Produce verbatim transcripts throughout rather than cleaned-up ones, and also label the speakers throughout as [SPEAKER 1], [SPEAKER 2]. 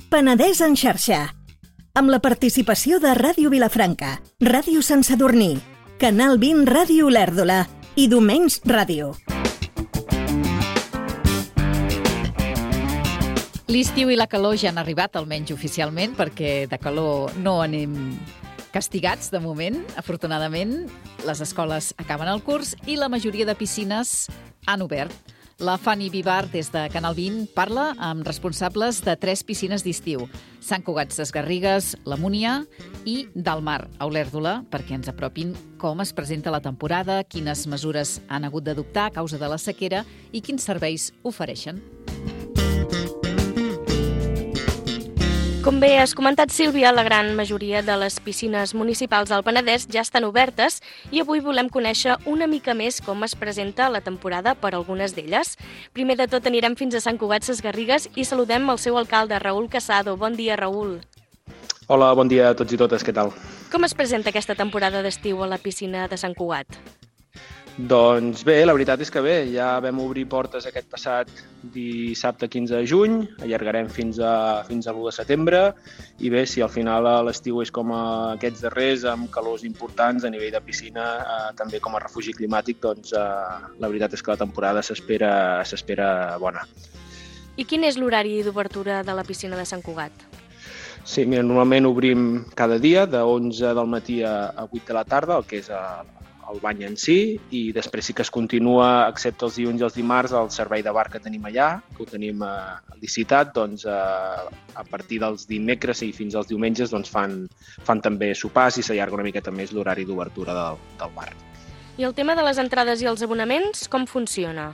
[SPEAKER 1] Penedès en xarxa. Amb la participació de Ràdio Vilafranca, Ràdio Sant Sadurní, Canal vint Ràdio Olèrdola i Domenys Ràdio.
[SPEAKER 2] L'estiu i la calor ja han arribat, almenys oficialment, perquè de calor no anem castigats de moment. Afortunadament, les escoles acaben el curs i la majoria de piscines han obert. La Fanny Vivar, des de Canal vint, parla amb responsables de tres piscines d'estiu: Sant Cugat Sesgarrigues, la Múnia i Del Mar, a Olèrdola, perquè ens apropin com es presenta la temporada, quines mesures han hagut d'adoptar a causa de la sequera i quins serveis ofereixen.
[SPEAKER 3] Com bé has comentat, Sílvia, la gran majoria de les piscines municipals del Penedès ja estan obertes i avui volem conèixer una mica més com es presenta la temporada per algunes d'elles. Primer de tot anirem fins a Sant Cugat Sesgarrigues i saludem el seu alcalde, Raül Casado. Bon dia, Raül.
[SPEAKER 4] Hola, bon dia a tots i totes, què tal?
[SPEAKER 3] Com es presenta aquesta temporada d'estiu a la piscina de Sant Cugat?
[SPEAKER 4] Doncs bé, la veritat és que bé, ja vam obrir portes aquest passat dissabte quinze de juny, allargarem fins a, fins a l'u de setembre, i bé, si al final l'estiu és com aquests darrers, amb calors importants a nivell de piscina, eh, també com a refugi climàtic, doncs eh, la veritat és que la temporada s'espera s'espera bona.
[SPEAKER 3] I quin és l'horari d'obertura de la piscina de Sant Cugat?
[SPEAKER 4] Sí, mira, normalment obrim cada dia, de onze del matí a vuit de la tarda, el que és a el bany en si, i després sí que es continua, excepte els dilluns i els dimarts, el servei de bar que tenim allà, que ho tenim eh, licitat, doncs eh, a partir dels dimecres i fins als diumenges doncs, fan, fan també sopars i s'allarga una miqueta més l'horari d'obertura del, del bar.
[SPEAKER 3] I el tema de les entrades i els abonaments, com funciona?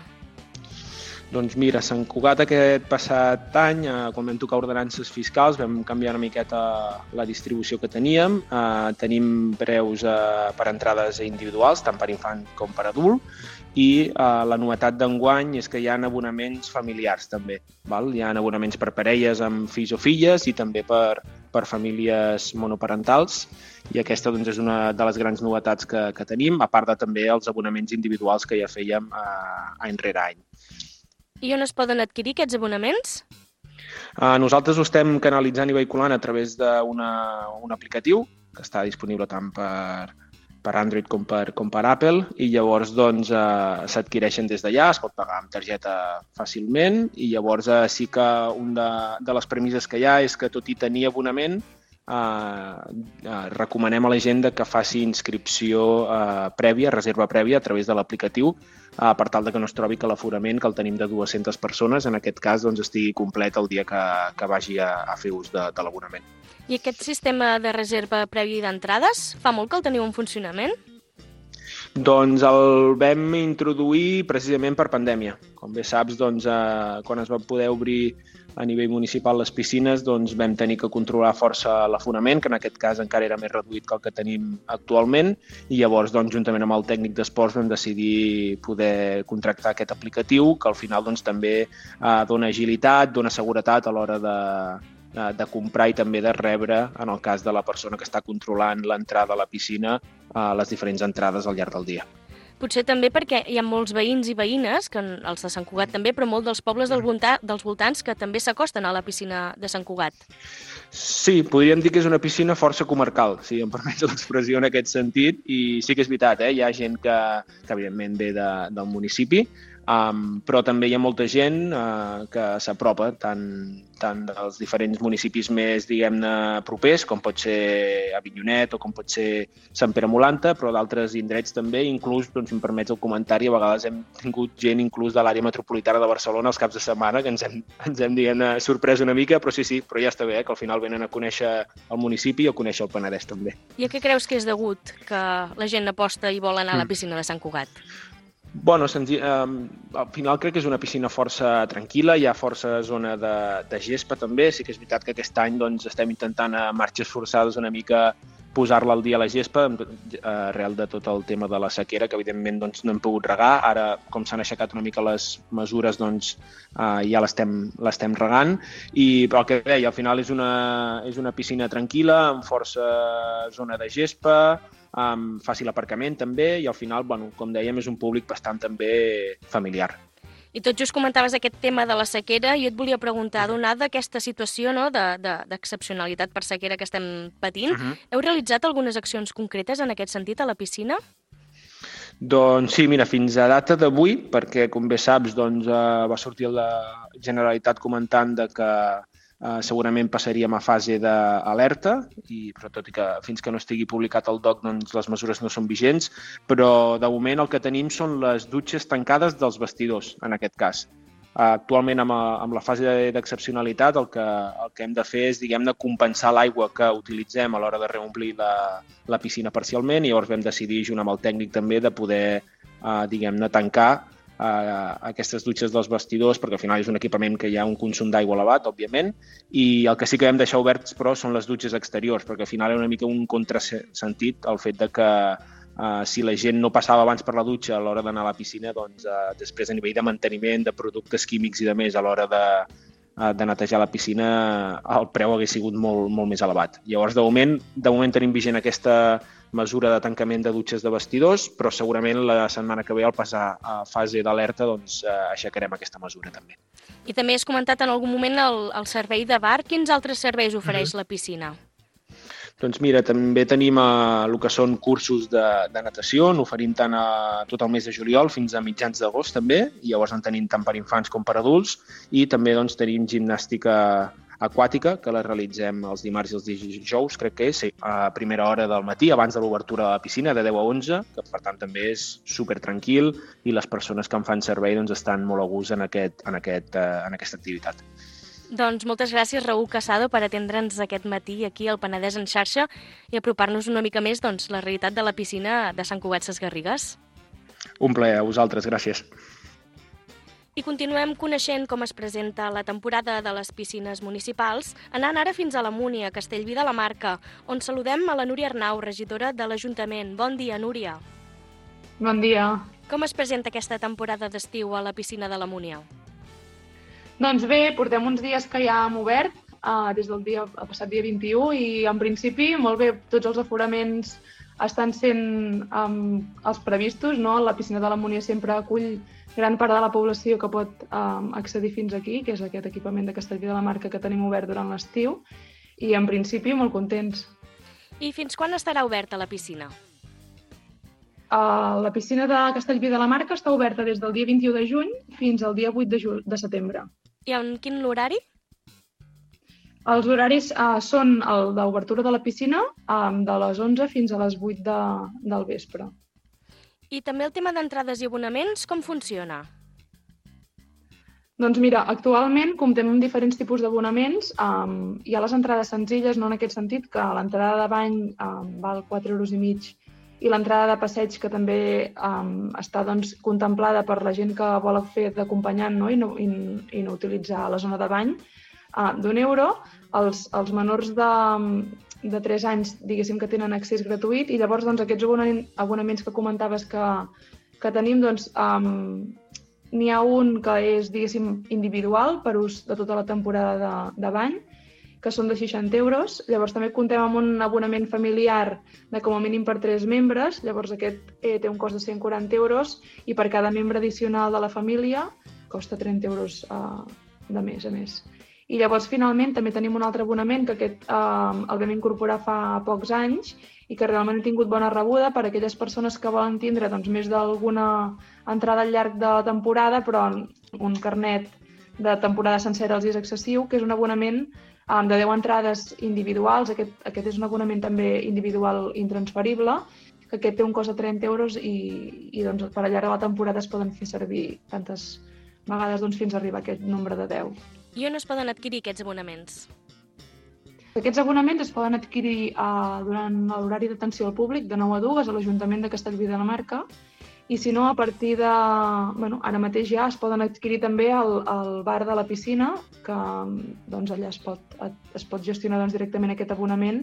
[SPEAKER 4] Doncs mira, Sant Cugat aquest passat any, eh, quan vam tocar ordenances fiscals, vam canviar una miqueta la distribució que teníem. Eh, tenim preus eh, per entrades individuals, tant per infant com per adult, i eh, la novetat d'enguany és que hi ha abonaments familiars també. Val? Hi ha abonaments per parelles amb fills o filles i també per, per famílies monoparentals, i aquesta doncs, és una de les grans novetats que, que tenim, a part de també els abonaments individuals que ja fèiem eh, any rere any.
[SPEAKER 3] I on es poden adquirir aquests abonaments?
[SPEAKER 4] Uh, nosaltres ho estem canalitzant i vehiculant a través d'un aplicatiu que està disponible tant per, per Android com per, com per Apple, i llavors doncs, uh, s'adquireixen des d'allà, es pot pagar amb targeta fàcilment, i llavors uh, sí que una de, de les premisses que hi ha és que, tot i tenir abonament, Uh, uh, recomanem a la gent que faci inscripció uh, prèvia, reserva prèvia a través de l'aplicatiu, uh, per tal de que no es trobi que l'aforament, que el tenim de dues-centes persones, en aquest cas doncs, estigui complet el dia que, que vagi a, a fer ús de, de l'abonament.
[SPEAKER 3] I aquest sistema de reserva prèvia d'entrades, fa molt que el teniu en funcionament?
[SPEAKER 4] Doncs el vam introduir precisament per pandèmia. Com bé saps, doncs, eh, quan es va poder obrir a nivell municipal les piscines, doncs vam tenir que controlar força l'aforament, que en aquest cas encara era més reduït que el que tenim actualment, i llavors, doncs, juntament amb el tècnic d'esports, vam decidir poder contractar aquest aplicatiu, que al final doncs, també eh, dona agilitat, dona seguretat a l'hora de, de comprar i també de rebre, en el cas de la persona que està controlant l'entrada a la piscina, a les diferents entrades al llarg del dia.
[SPEAKER 3] Potser també perquè hi ha molts veïns i veïnes, que els de Sant Cugat també, però molt dels pobles del voltant, dels voltants que també s'acosten a la piscina de Sant Cugat.
[SPEAKER 4] Sí, podríem dir que és una piscina força comarcal, si em permets l'expressió en aquest sentit, i sí que és veritat, eh? Hi ha gent que, que evidentment ve de, del municipi, Um, però també hi ha molta gent uh, que s'apropa tant, tant dels diferents municipis més, diguem-ne, propers, com pot ser Avinyonet o com pot ser Sant Pere Molanta, però d'altres indrets també, inclús, doncs, si em permets el comentari, a vegades hem tingut gent inclús de l'àrea metropolitana de Barcelona els caps de setmana, que ens hem, ens hem diguem-ne, sorprès una mica, però sí, sí, però ja està bé, eh, que al final venen a conèixer el municipi i a conèixer el Penedès també.
[SPEAKER 3] I a què creus que és degut que la gent aposta i vol anar a la piscina de Sant Cugat?
[SPEAKER 4] Bueno, senzill, eh, al final crec que és una piscina força tranquil·la, hi ha força zona de, de gespa també, sí que és veritat que aquest any doncs, estem intentant a marxes forçades una mica posar-la al dia a la gespa, arrel de tot el tema de la sequera, que evidentment doncs, no hem pogut regar. Ara, com s'han aixecat una mica les mesures, doncs, eh, ja l'estem l'estem regant, i però el que deia, al final és una, és una piscina tranquil·la, amb força zona de gespa, amb fàcil aparcament també, i al final, bueno, com dèiem, és un públic bastant també familiar.
[SPEAKER 3] I tot just comentaves aquest tema de la sequera, i jo et volia preguntar, donada aquesta situació, no, d'excepcionalitat per sequera que estem patint, uh -huh. heu realitzat algunes accions concretes en aquest sentit a la piscina?
[SPEAKER 4] Doncs sí, mira, fins a data d'avui, perquè com bé saps, doncs, eh, va sortir la Generalitat comentant de que eh, segurament passaríem a fase d'alerta, i però tot i que fins que no estigui publicat el D O C doncs, les mesures no són vigents, però de moment el que tenim són les dutxes tancades dels vestidors, en aquest cas. Actualment, amb, amb la fase d'excepcionalitat, el, que, el que hem de fer és, diguem-ne, compensar l'aigua que utilitzem a l'hora de reomplir la, la piscina parcialment, i llavors vam decidir, junt amb el tècnic també, de poder, eh, diguem-ne, tancar eh, aquestes dutxes dels vestidors, perquè al final és un equipament que hi ha un consum d'aigua elevat, òbviament, i el que sí que hem deixat oberts, però, són les dutxes exteriors, perquè al final és una mica un contrasentit el fet de que Uh, si la gent no passava abans per la dutxa a l'hora d'anar a la piscina, doncs uh, després a nivell de manteniment, de productes químics i de més a l'hora de, uh, de netejar la piscina, el preu hagués sigut molt, molt més elevat. Llavors, de moment, de moment tenim vigent aquesta mesura de tancament de dutxes de vestidors, però segurament la setmana que ve, al passar a fase d'alerta, doncs uh, aixecarem aquesta mesura també.
[SPEAKER 3] I també has comentat en algun moment el, el servei de bar. Quins altres serveis ofereix mm-hmm. la piscina?
[SPEAKER 4] Doncs mira, també tenim eh, el que són cursos de, de natació, n'oferim tant a tot el mes de juliol fins a mitjans d'agost també, i llavors en tenim tant per infants com per adults, i també doncs, tenim gimnàstica aquàtica, que la realitzem els dimarts i els dijous, crec que és, sí, a primera hora del matí, abans de l'obertura de la piscina, de deu a onze, que per tant també és super tranquil, i les persones que en fan servei doncs, estan molt a gust en, aquest, en, aquest, eh, en aquesta activitat.
[SPEAKER 3] Doncs moltes gràcies, Raül Casado, per atendre'ns aquest matí aquí al Penedès en xarxa i apropar-nos una mica més doncs, la realitat de la piscina de Sant Cugat Sesgarrigues.
[SPEAKER 4] Un plaer, a vosaltres, gràcies.
[SPEAKER 3] I continuem coneixent com es presenta la temporada de les piscines municipals, anant ara fins a la Múnia, a Castellví de la Marca, on saludem a la Núria Arnau, regidora de l'Ajuntament. Bon dia, Núria.
[SPEAKER 5] Bon dia.
[SPEAKER 3] Com es presenta aquesta temporada d'estiu a la piscina de la Múnia?
[SPEAKER 5] Doncs bé, portem uns dies que ja hem obert, uh, des del dia, el passat dia vint-i-u, i en principi, molt bé, tots els aforaments estan sent um, els previstos, no? La piscina de la Múnia sempre acull gran part de la població que pot um, accedir fins aquí, que és aquest equipament de Castellví de la Marca que tenim obert durant l'estiu, i en principi molt contents.
[SPEAKER 3] I fins quan estarà oberta la piscina?
[SPEAKER 5] Uh, la piscina de Castellví de la Marca està oberta des del dia vint-i-u de juny fins al dia vuit de, ju- de setembre.
[SPEAKER 3] I en quin horari?
[SPEAKER 5] Els horaris uh, són el d'obertura de la piscina um, de les onze fins a les vuit de, del vespre.
[SPEAKER 3] I també el tema d'entrades i abonaments, com funciona?
[SPEAKER 5] Doncs mira, actualment comptem amb diferents tipus d'abonaments. Um, hi ha les entrades senzilles, no en aquest sentit, que l'entrada de bany um, val quatre euros i mig, i l'entrada de passeig, que també um, està doncs, contemplada per la gent que vol fer d'acompanyant, no? I, no, i, i no utilitzar la zona de bany, uh, d'un euro. Els, els menors de, de tres anys, diguéssim, que tenen accés gratuït, i llavors doncs, aquests abonaments que comentaves que, que tenim, doncs, um, n'hi ha un que és, diguéssim, individual per ús de tota la temporada de, de bany, que són de seixanta euros. Llavors també comptem amb un abonament familiar de com a mínim per tres membres. Llavors aquest eh, té un cost de cent quaranta euros i per cada membre addicional de la família costa trenta euros eh, de mes a més. I llavors finalment també tenim un altre abonament que aquest eh, el vam incorporar fa pocs anys i que realment ha tingut bona rebuda per a aquelles persones que volen tindre doncs, més d'alguna entrada al llarg de la temporada, però un carnet de temporada sencera els és excessiu, que és un abonament um, de deu entrades individuals. Aquest, aquest és un abonament també individual intransferible, que aquest té un cost de trenta euros i, i doncs, per al llarg de la temporada es poden fer servir tantes vegades doncs, fins a arribar a aquest nombre de deu.
[SPEAKER 3] I on es poden adquirir aquests abonaments?
[SPEAKER 5] Aquests abonaments es poden adquirir uh, durant l'horari d'atenció al públic de nou a dues a l'Ajuntament de Castellví de la Marca, i si no, a partir de... Bueno, ara mateix ja es poden adquirir també al, al bar de la piscina, que doncs, allà es pot, es pot gestionar doncs, directament aquest abonament,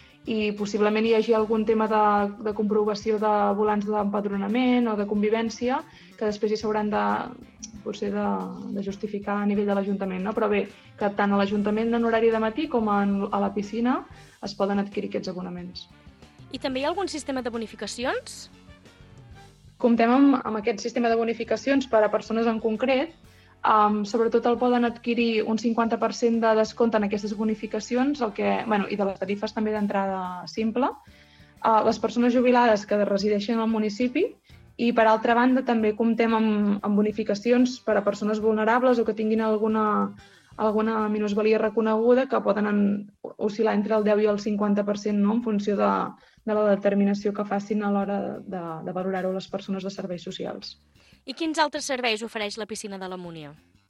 [SPEAKER 5] i possiblement hi hagi algun tema de, de comprovació de volants d'empadronament o de convivència que després hi s'hauran de, potser de, de justificar a nivell de l'Ajuntament, no? Però bé, que tant a l'Ajuntament en horari de matí com en, a la piscina es poden adquirir aquests abonaments.
[SPEAKER 3] I també hi ha algun sistema de bonificacions?
[SPEAKER 5] Comptem amb, amb aquest sistema de bonificacions per a persones en concret, um, sobretot el poden adquirir un cinquanta per cent de descompte en aquestes bonificacions, el que, bueno, i de les tarifes també d'entrada simple, uh, les persones jubilades que resideixen al municipi, i per altra banda també comptem amb, amb bonificacions per a persones vulnerables o que tinguin alguna, alguna minusvalia reconeguda, que poden en, oscil·lar entre el deu i el cinquanta per cent, no? En funció de, de la determinació que facin a l'hora de, de valorar-ho les persones de serveis socials.
[SPEAKER 3] I quins altres serveis ofereix la piscina de la Múnia?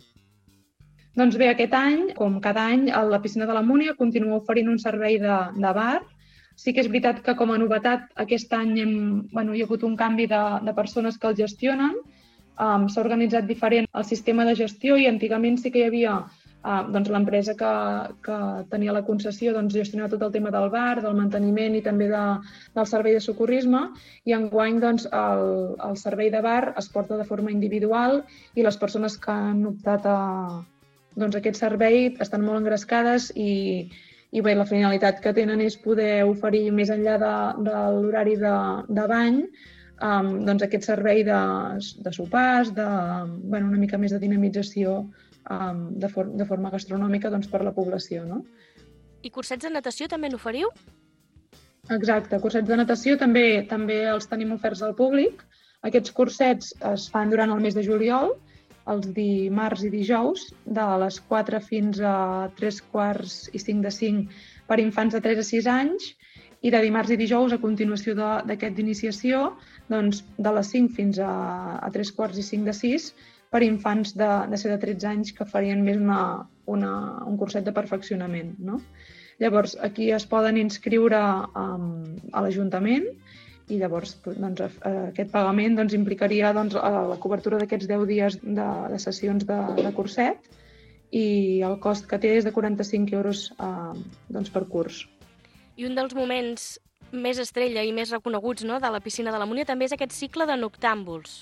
[SPEAKER 5] Doncs bé, aquest any, com cada any, la piscina de la Múnia continua oferint un servei de, de bar. Sí que és veritat que com a novetat aquest any hem, bueno, hi ha hagut un canvi de, de persones que el gestionen. Um, s'ha organitzat diferent el sistema de gestió i antigament sí que hi havia uh, doncs, l'empresa que, que tenia la concessió, doncs, gestionava tot el tema del bar, del manteniment i també de, del servei de socorrisme, i enguany doncs, el, el servei de bar es porta de forma individual i les persones que han optat a doncs, aquest servei estan molt engrescades i I bé, la finalitat que tenen és poder oferir més enllà de, de l'horari de, de bany um, doncs aquest servei de, de sopars, de, bueno, una mica més de dinamització um, de, for, de forma gastronòmica doncs, per la població. No?
[SPEAKER 3] I cursets de natació també n'oferiu?
[SPEAKER 5] Exacte, cursets de natació també també els tenim oferts al públic. Aquests cursets es fan durant el mes de juliol, els dimarts i dijous, de les quatre fins a tres quarts i cinc de cinc per infants de tres a sis anys, i de dimarts i dijous, a continuació d'aquest d'iniciació, doncs, de les cinc fins a, a tres quarts i cinc de sis per infants de, de ser de tretze anys que farien més una, una, un curset de perfeccionament. No? Llavors, aquí es poden inscriure um, a l'Ajuntament, i llavors doncs, aquest pagament doncs, implicaria doncs, la cobertura d'aquests deu dies de, de sessions de, de curset, i el cost que té és de quaranta-cinc euros eh, doncs, per curs.
[SPEAKER 3] I un dels moments més estrella i més reconeguts, no?, de la piscina de la Múnia també és aquest cicle de noctàmbuls.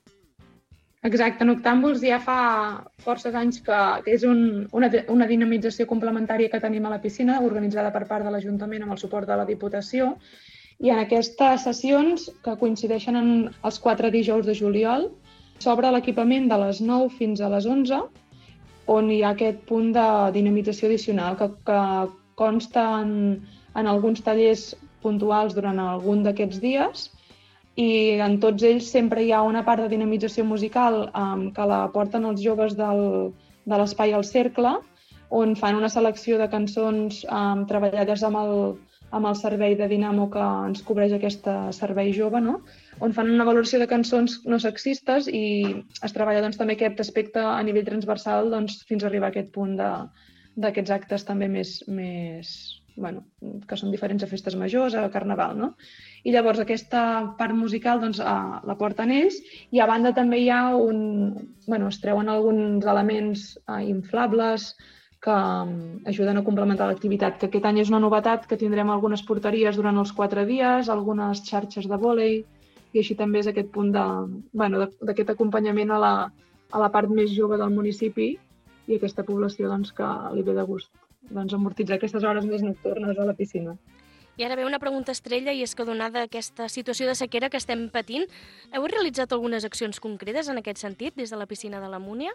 [SPEAKER 5] Exacte, Noctàmbuls ja fa forces anys que, que és un, una, una dinamització complementària que tenim a la piscina, organitzada per part de l'Ajuntament amb el suport de la Diputació. I en aquestes sessions, que coincideixen en els quatre dijous de juliol, s'obre l'equipament de les nou fins a les onze, on hi ha aquest punt de dinamització addicional que, que consta en, en alguns tallers puntuals durant algun d'aquests dies, i en tots ells sempre hi ha una part de dinamització musical um, que la porten els joves del, de l'Espai al Cercle, on fan una selecció de cançons um, treballades amb el amb el servei de Dinamo que ens cobreix aquest servei jove, no? On fan una valoració de cançons no sexistes i es treballa doncs, també aquest aspecte a nivell transversal doncs, fins a arribar a aquest punt d'aquests actes també més, més bueno, que són diferents a festes majors, a Carnaval. No? I llavors aquesta part musical doncs, a, la porten ells, i a banda també hi ha un... Bueno, es treuen alguns elements eh, inflables que ajuden a complementar l'activitat, que aquest any és una novetat, que tindrem algunes porteries durant els quatre dies, algunes xarxes de vòlei, i així també és aquest punt de, bueno, d'aquest acompanyament a la, a la part més jove del municipi i aquesta població doncs, que li ve de gust doncs, amortitzar aquestes hores més nocturnes a la piscina.
[SPEAKER 3] I ara ve una pregunta estrella, i és que donada aquesta situació de sequera que estem patint, heu realitzat algunes accions concretes en aquest sentit des de la piscina de la Múnia?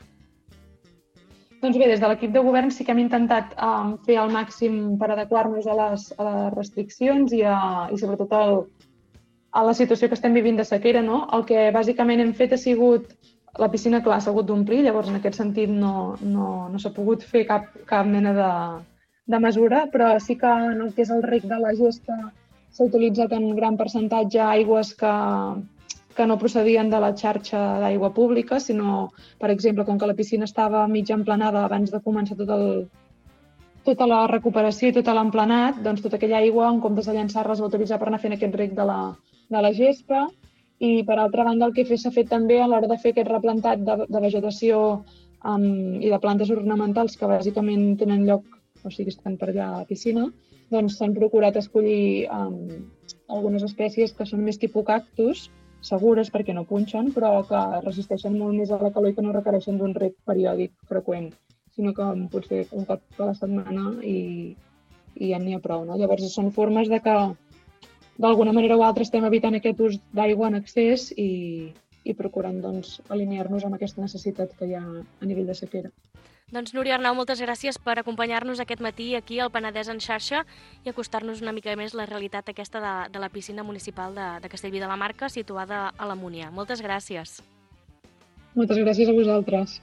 [SPEAKER 5] Doncs bé, des de l'equip de govern sí que hem intentat um, fer el màxim per adequar-nos a les, a les restriccions i, a, i sobretot el, a la situació que estem vivint de sequera. No? El que bàsicament hem fet ha sigut, la piscina clar s'ha hagut d'omplir, llavors en aquest sentit no, no, no s'ha pogut fer cap, cap mena de, de mesura, però sí que en el que és el rec de la gespa s'ha utilitzat en gran percentatge aigües que que no procedien de la xarxa d'aigua pública, sinó, per exemple, com que la piscina estava mig emplenada abans de començar tot el, tota la recuperació i tot l'emplenat, doncs tota aquella aigua, en comptes de llançar-la, es va utilitzar per anar fent aquest rec de la, de la gespa. I, per altra banda, el que s'ha fet també a l'hora de fer aquest replantat de, de vegetació um, i de plantes ornamentals que bàsicament tenen lloc, o sigui, estan per allà a la piscina, doncs s'han procurat escollir um, algunes espècies que són més tipus cactus, segures perquè no punxen, però que resisteixen molt més a la calor i que no requereixen d'un rec periòdic freqüent, sinó que potser un cop a la setmana i, i ja n'hi ha prou. No? Llavors són formes de que d'alguna manera o altra estem evitant aquest ús d'aigua en excés i, i procurant doncs, alinear-nos amb aquesta necessitat que hi ha a nivell de sequera.
[SPEAKER 3] Doncs Núria Arnau, moltes gràcies per acompanyar-nos aquest matí aquí al Penedès en xarxa i acostar-nos una mica més la realitat aquesta de, de la piscina municipal de, de Castellví de la Marca, situada a la Múnia. Moltes gràcies.
[SPEAKER 5] Moltes gràcies a vosaltres.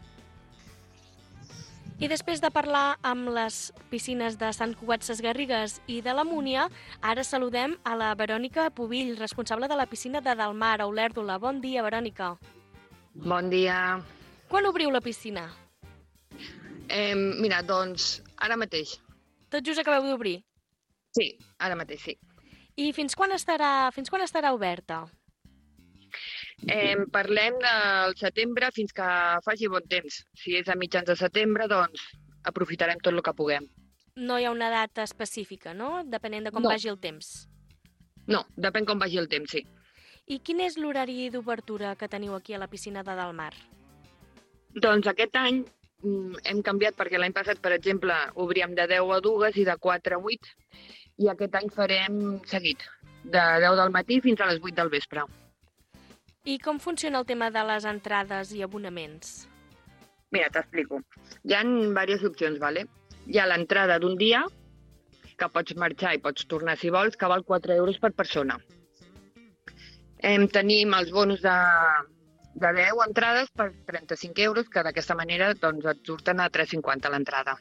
[SPEAKER 3] I després de parlar amb les piscines de Sant Cugat Sesgarrigues i de la Múnia, ara saludem a la Verònica Pubill, responsable de la piscina de Delmar, a Olèrdola. Bon dia, Verònica.
[SPEAKER 6] Bon dia.
[SPEAKER 3] Quan obriu la piscina?
[SPEAKER 6] Eh, mira, doncs, ara mateix.
[SPEAKER 3] Tot just acabeu d'obrir?
[SPEAKER 6] Sí, ara mateix, sí.
[SPEAKER 3] I fins quan estarà, fins quan estarà oberta?
[SPEAKER 6] Eh, parlem del setembre fins que faci bon temps. Si és a mitjans de setembre, doncs aprofitarem tot el que puguem.
[SPEAKER 3] No hi ha una data específica, no? Depenent de com
[SPEAKER 6] No.
[SPEAKER 3] vagi el temps.
[SPEAKER 6] No, depèn com vagi el temps, sí.
[SPEAKER 3] I quin és l'horari d'obertura que teniu aquí a la piscina de Delmar?
[SPEAKER 6] Doncs aquest any mm, hem canviat perquè l'any passat, per exemple, obríem de deu a dues i de quatre a vuit i aquest any farem seguit, de deu del matí fins a les vuit del vespre.
[SPEAKER 3] I com funciona el tema de les entrades i abonaments?
[SPEAKER 6] Mira, t'explico. Hi ha diverses opcions, ¿vale? Hi ha l'entrada d'un dia, que pots marxar i pots tornar si vols, que val quatre euros per persona. Em, tenim els bonus de, de deu entrades per trenta-cinc euros, que d'aquesta manera doncs, et surten a tres cinquanta l'entrada.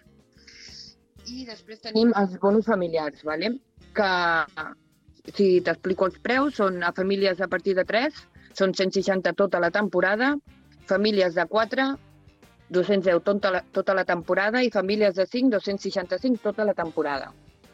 [SPEAKER 6] I després tenim els bonus familiars, ¿vale? Que, si t'explico els preus, són a famílies a partir de tres, són cent seixanta tota la temporada, famílies de quatre, dos-cents deu tota la, tota la temporada i famílies de cinc, dos-cents seixanta-cinc tota la temporada.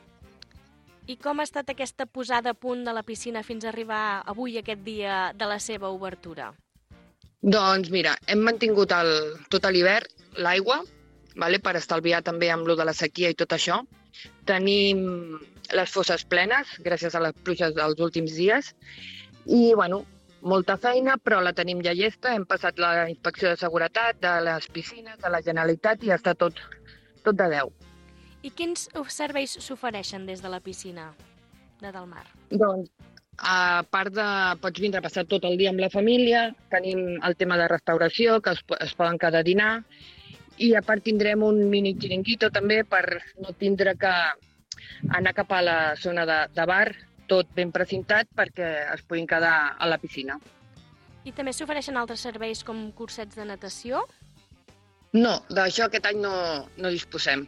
[SPEAKER 3] I com ha estat aquesta posada a punt de la piscina fins a arribar avui, aquest dia de la seva obertura?
[SPEAKER 6] Doncs mira, hem mantingut el, tot l'hivern l'aigua, vale, per estalviar també amb lo de la sequia i tot això. Tenim les fosses plenes, gràcies a les pluges dels últims dies. I, bueno, molta feina, però la tenim ja llesta. Hem passat la inspecció de seguretat de les piscines, de la Generalitat i està tot, tot de deu.
[SPEAKER 3] I quins serveis s'ofereixen des de la piscina de Delmar?
[SPEAKER 6] Doncs, a part de... pots vindre a passar tot el dia amb la família, tenim el tema de restauració, que es, es poden quedar a dinar, i a part tindrem un mini xiringuito també per no tindre que anar cap a la zona de, de bar, tot ben precintat perquè es puguin quedar a la piscina.
[SPEAKER 3] I també s'ofereixen altres serveis com cursets de natació?
[SPEAKER 6] No, d'això aquest any no, no disposem.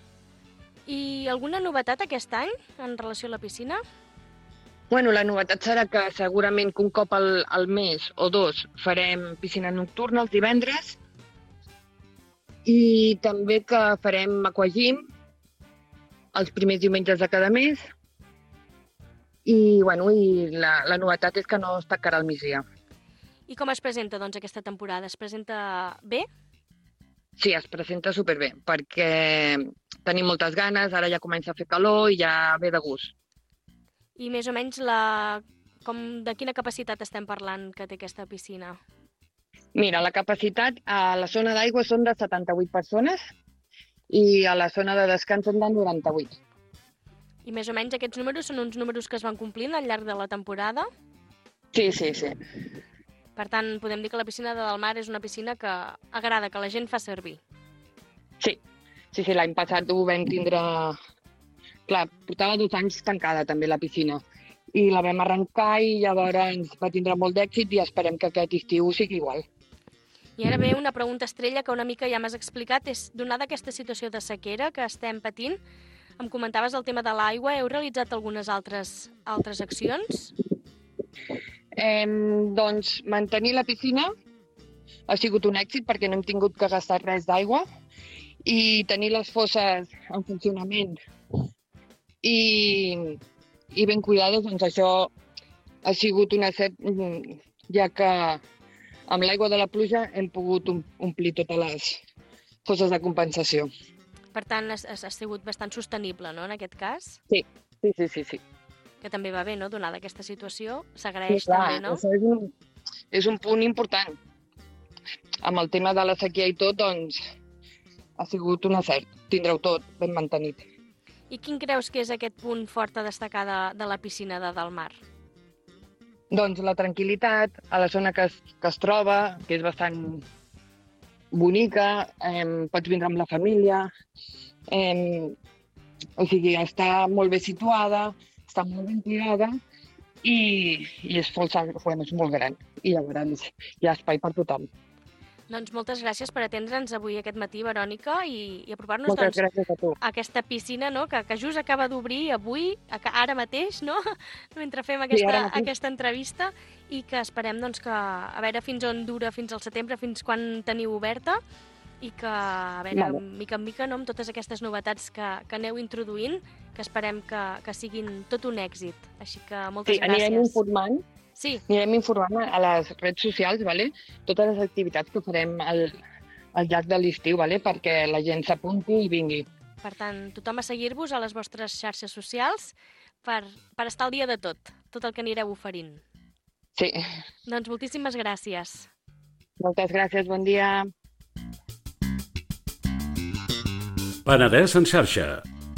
[SPEAKER 3] I alguna novetat aquest any en relació a la piscina?
[SPEAKER 6] Bueno, la novetat serà que segurament que un cop al, al mes o dos farem piscina nocturna els divendres i també que farem aquagym els primers diumenges de cada mes. I, bueno, i la, la novetat és que no es tancarà al migdia.
[SPEAKER 3] I com es presenta, doncs, aquesta temporada? Es presenta bé?
[SPEAKER 6] Sí, es presenta superbé, perquè tenim moltes ganes, ara ja comença a fer calor i ja ve de gust.
[SPEAKER 3] I més o menys la... com... de quina capacitat estem parlant que té aquesta piscina?
[SPEAKER 6] Mira, la capacitat a la zona d'aigua són de setanta-vuit persones i a la zona de descans són de noranta-vuit.
[SPEAKER 3] I més o menys aquests números són uns números que es van complint al llarg de la temporada?
[SPEAKER 6] Sí, sí, sí.
[SPEAKER 3] Per tant, podem dir que la piscina de Delmar és una piscina que agrada, que la gent fa servir.
[SPEAKER 6] Sí, sí, sí, l'any passat ho vam tindre... Clar, portava dos anys tancada també la piscina i la vam arrencar i llavors ens va tindre molt d'èxit i esperem que aquest estiu sigui igual.
[SPEAKER 3] I ara ve una pregunta estrella que una mica ja m'has explicat, és donada aquesta situació de sequera que estem patint, em comentaves el tema de l'aigua, heu realitzat algunes altres, altres accions?
[SPEAKER 6] Eh, doncs mantenir la piscina ha sigut un èxit perquè no hem tingut que gastar res d'aigua i tenir les fosses en funcionament i, i ben cuidades, doncs això ha sigut una set, ja que amb l'aigua de la pluja hem pogut omplir totes les fosses de compensació.
[SPEAKER 3] Per tant, ha, ha sigut bastant sostenible, no, en aquest cas?
[SPEAKER 6] Sí, sí, sí, sí. sí.
[SPEAKER 3] Que també va bé, no?, donada aquesta situació. S'agraeix
[SPEAKER 6] sí, clar,
[SPEAKER 3] també, no?
[SPEAKER 6] Això és un, és un punt important. Amb el tema de la sequia i tot, doncs, ha sigut un acert. Tindreu tot ben mantenit.
[SPEAKER 3] I quin creus que és aquest punt fort a destacar de, de la piscina de Delmar?
[SPEAKER 6] Doncs la tranquil·litat, a la zona que es, que es troba, que és bastant bonica, eh, pots vindre amb la família, eh, o sigui, està molt bé situada, està molt ben cuidada i, i és, força, bueno, és molt gran. I llavors hi ha espai per tothom.
[SPEAKER 3] Doncs moltes gràcies per atendre'ns avui aquest matí, Verònica, i, i apropar-nos
[SPEAKER 6] Moltes
[SPEAKER 3] doncs,
[SPEAKER 6] gràcies a tu.
[SPEAKER 3] a aquesta piscina, no?, que, que just acaba d'obrir avui, ara mateix, no?, mentre fem aquesta, sí, aquesta entrevista, i que esperem doncs, que, a veure fins on dura, fins al setembre, fins quan teniu oberta, i que, a veure, vale. mica en mica, no?, amb totes aquestes novetats que, que aneu introduint, que esperem que, que siguin tot un èxit. Així que moltes
[SPEAKER 6] sí,
[SPEAKER 3] gràcies.
[SPEAKER 6] Anirem informant.
[SPEAKER 3] Sí.
[SPEAKER 6] Anirem informant a les redes socials, vale? Totes les activitats que farem al, al llarg de l'estiu, vale? Perquè la gent s'apunti i vingui.
[SPEAKER 3] Per tant, tothom a seguir-vos a les vostres xarxes socials per, per estar al dia de tot, tot el que anireu oferint.
[SPEAKER 6] Sí.
[SPEAKER 3] Doncs moltíssimes gràcies.
[SPEAKER 6] Moltes gràcies, bon dia.
[SPEAKER 7] Penedès en xarxa.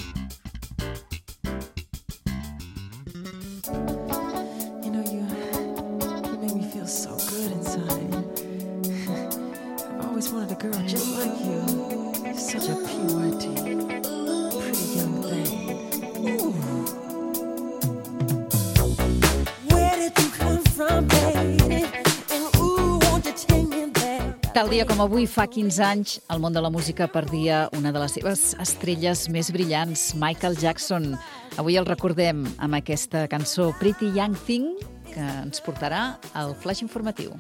[SPEAKER 2] Tal dia com avui, fa quinze anys, el món de la música perdia una de les seves estrelles més brillants, Michael Jackson. Avui el recordem amb aquesta cançó Pretty Young Thing, que ens portarà al flash informatiu.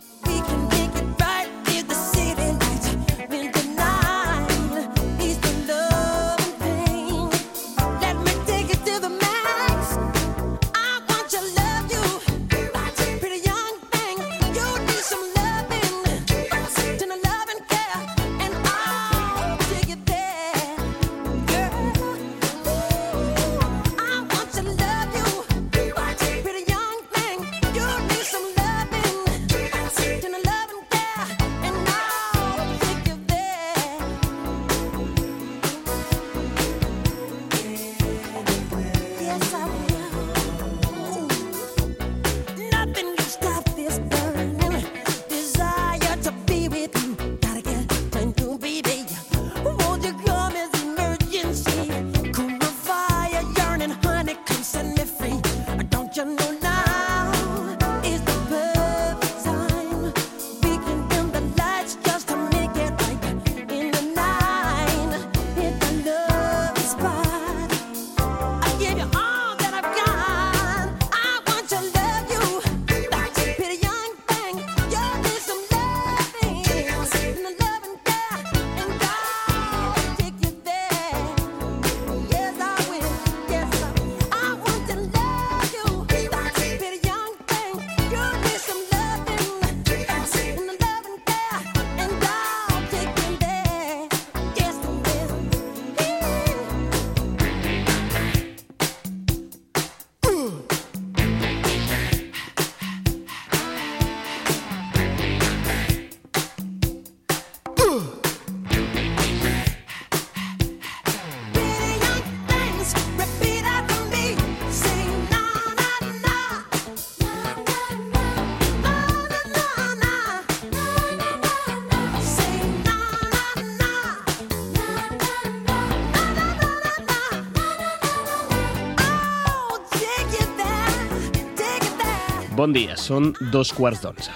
[SPEAKER 8] Bon dia, són dos quarts d'onze.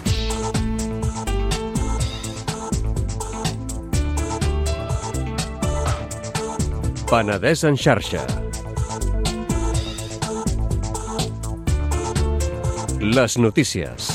[SPEAKER 7] Penedès en xarxa. Les notícies.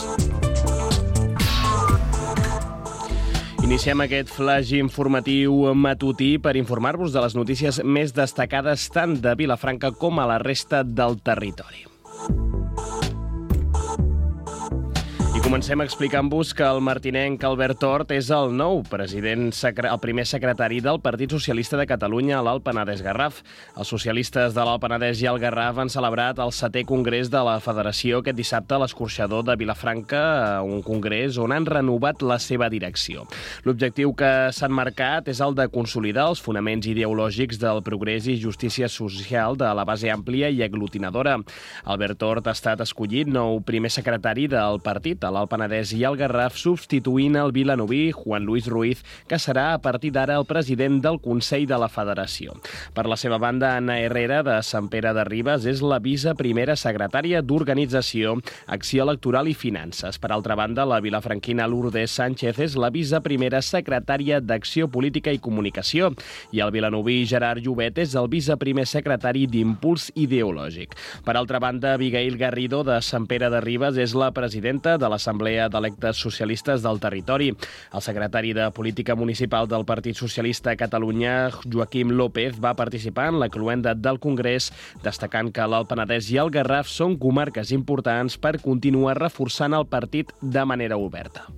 [SPEAKER 8] Iniciem aquest flash informatiu matutí per informar-vos de les notícies més destacades tant de Vilafranca com a la resta del territori. Comencem explicant-vos que el martinenc Albert Tort és el nou president, el primer secretari del Partit Socialista de Catalunya a l'Alt Penedès-Garraf. Els socialistes de l'Alt Penedès i el Garraf han celebrat el setè congrés de la Federació aquest dissabte a l'Escorxador de Vilafranca, un congrés on han renovat la seva direcció. L'objectiu que s'han marcat és el de consolidar els fonaments ideològics del progrés i justícia social de la base àmplia i aglutinadora. Albert Tort ha estat escollit nou primer secretari del partit a l'Alt Penedès i el Garraf, substituint el vilanoví Juan Luis Ruiz, que serà a partir d'ara el president del Consell de la Federació. Per la seva banda, Anna Herrera, de Sant Pere de Ribes, és la viceprimera secretària d'Organització, Acció Electoral i Finances. Per altra banda, la vilafranquina Lourdes Sánchez és la viceprimera secretària d'Acció Política i Comunicació i el vilanoví Gerard Llobet és el viceprimer secretari d'Impuls Ideològic. Per altra banda, Abigail Garrido, de Sant Pere de Ribes, és la presidenta de l'Assemblea d'Electes Socialistes del Territori. El secretari de Política Municipal del Partit Socialista a Catalunya, Joaquim López, va participar en la cloenda del Congrés, destacant que l'Alt Penedès i el Garraf són comarques importants per continuar reforçant el partit de manera oberta.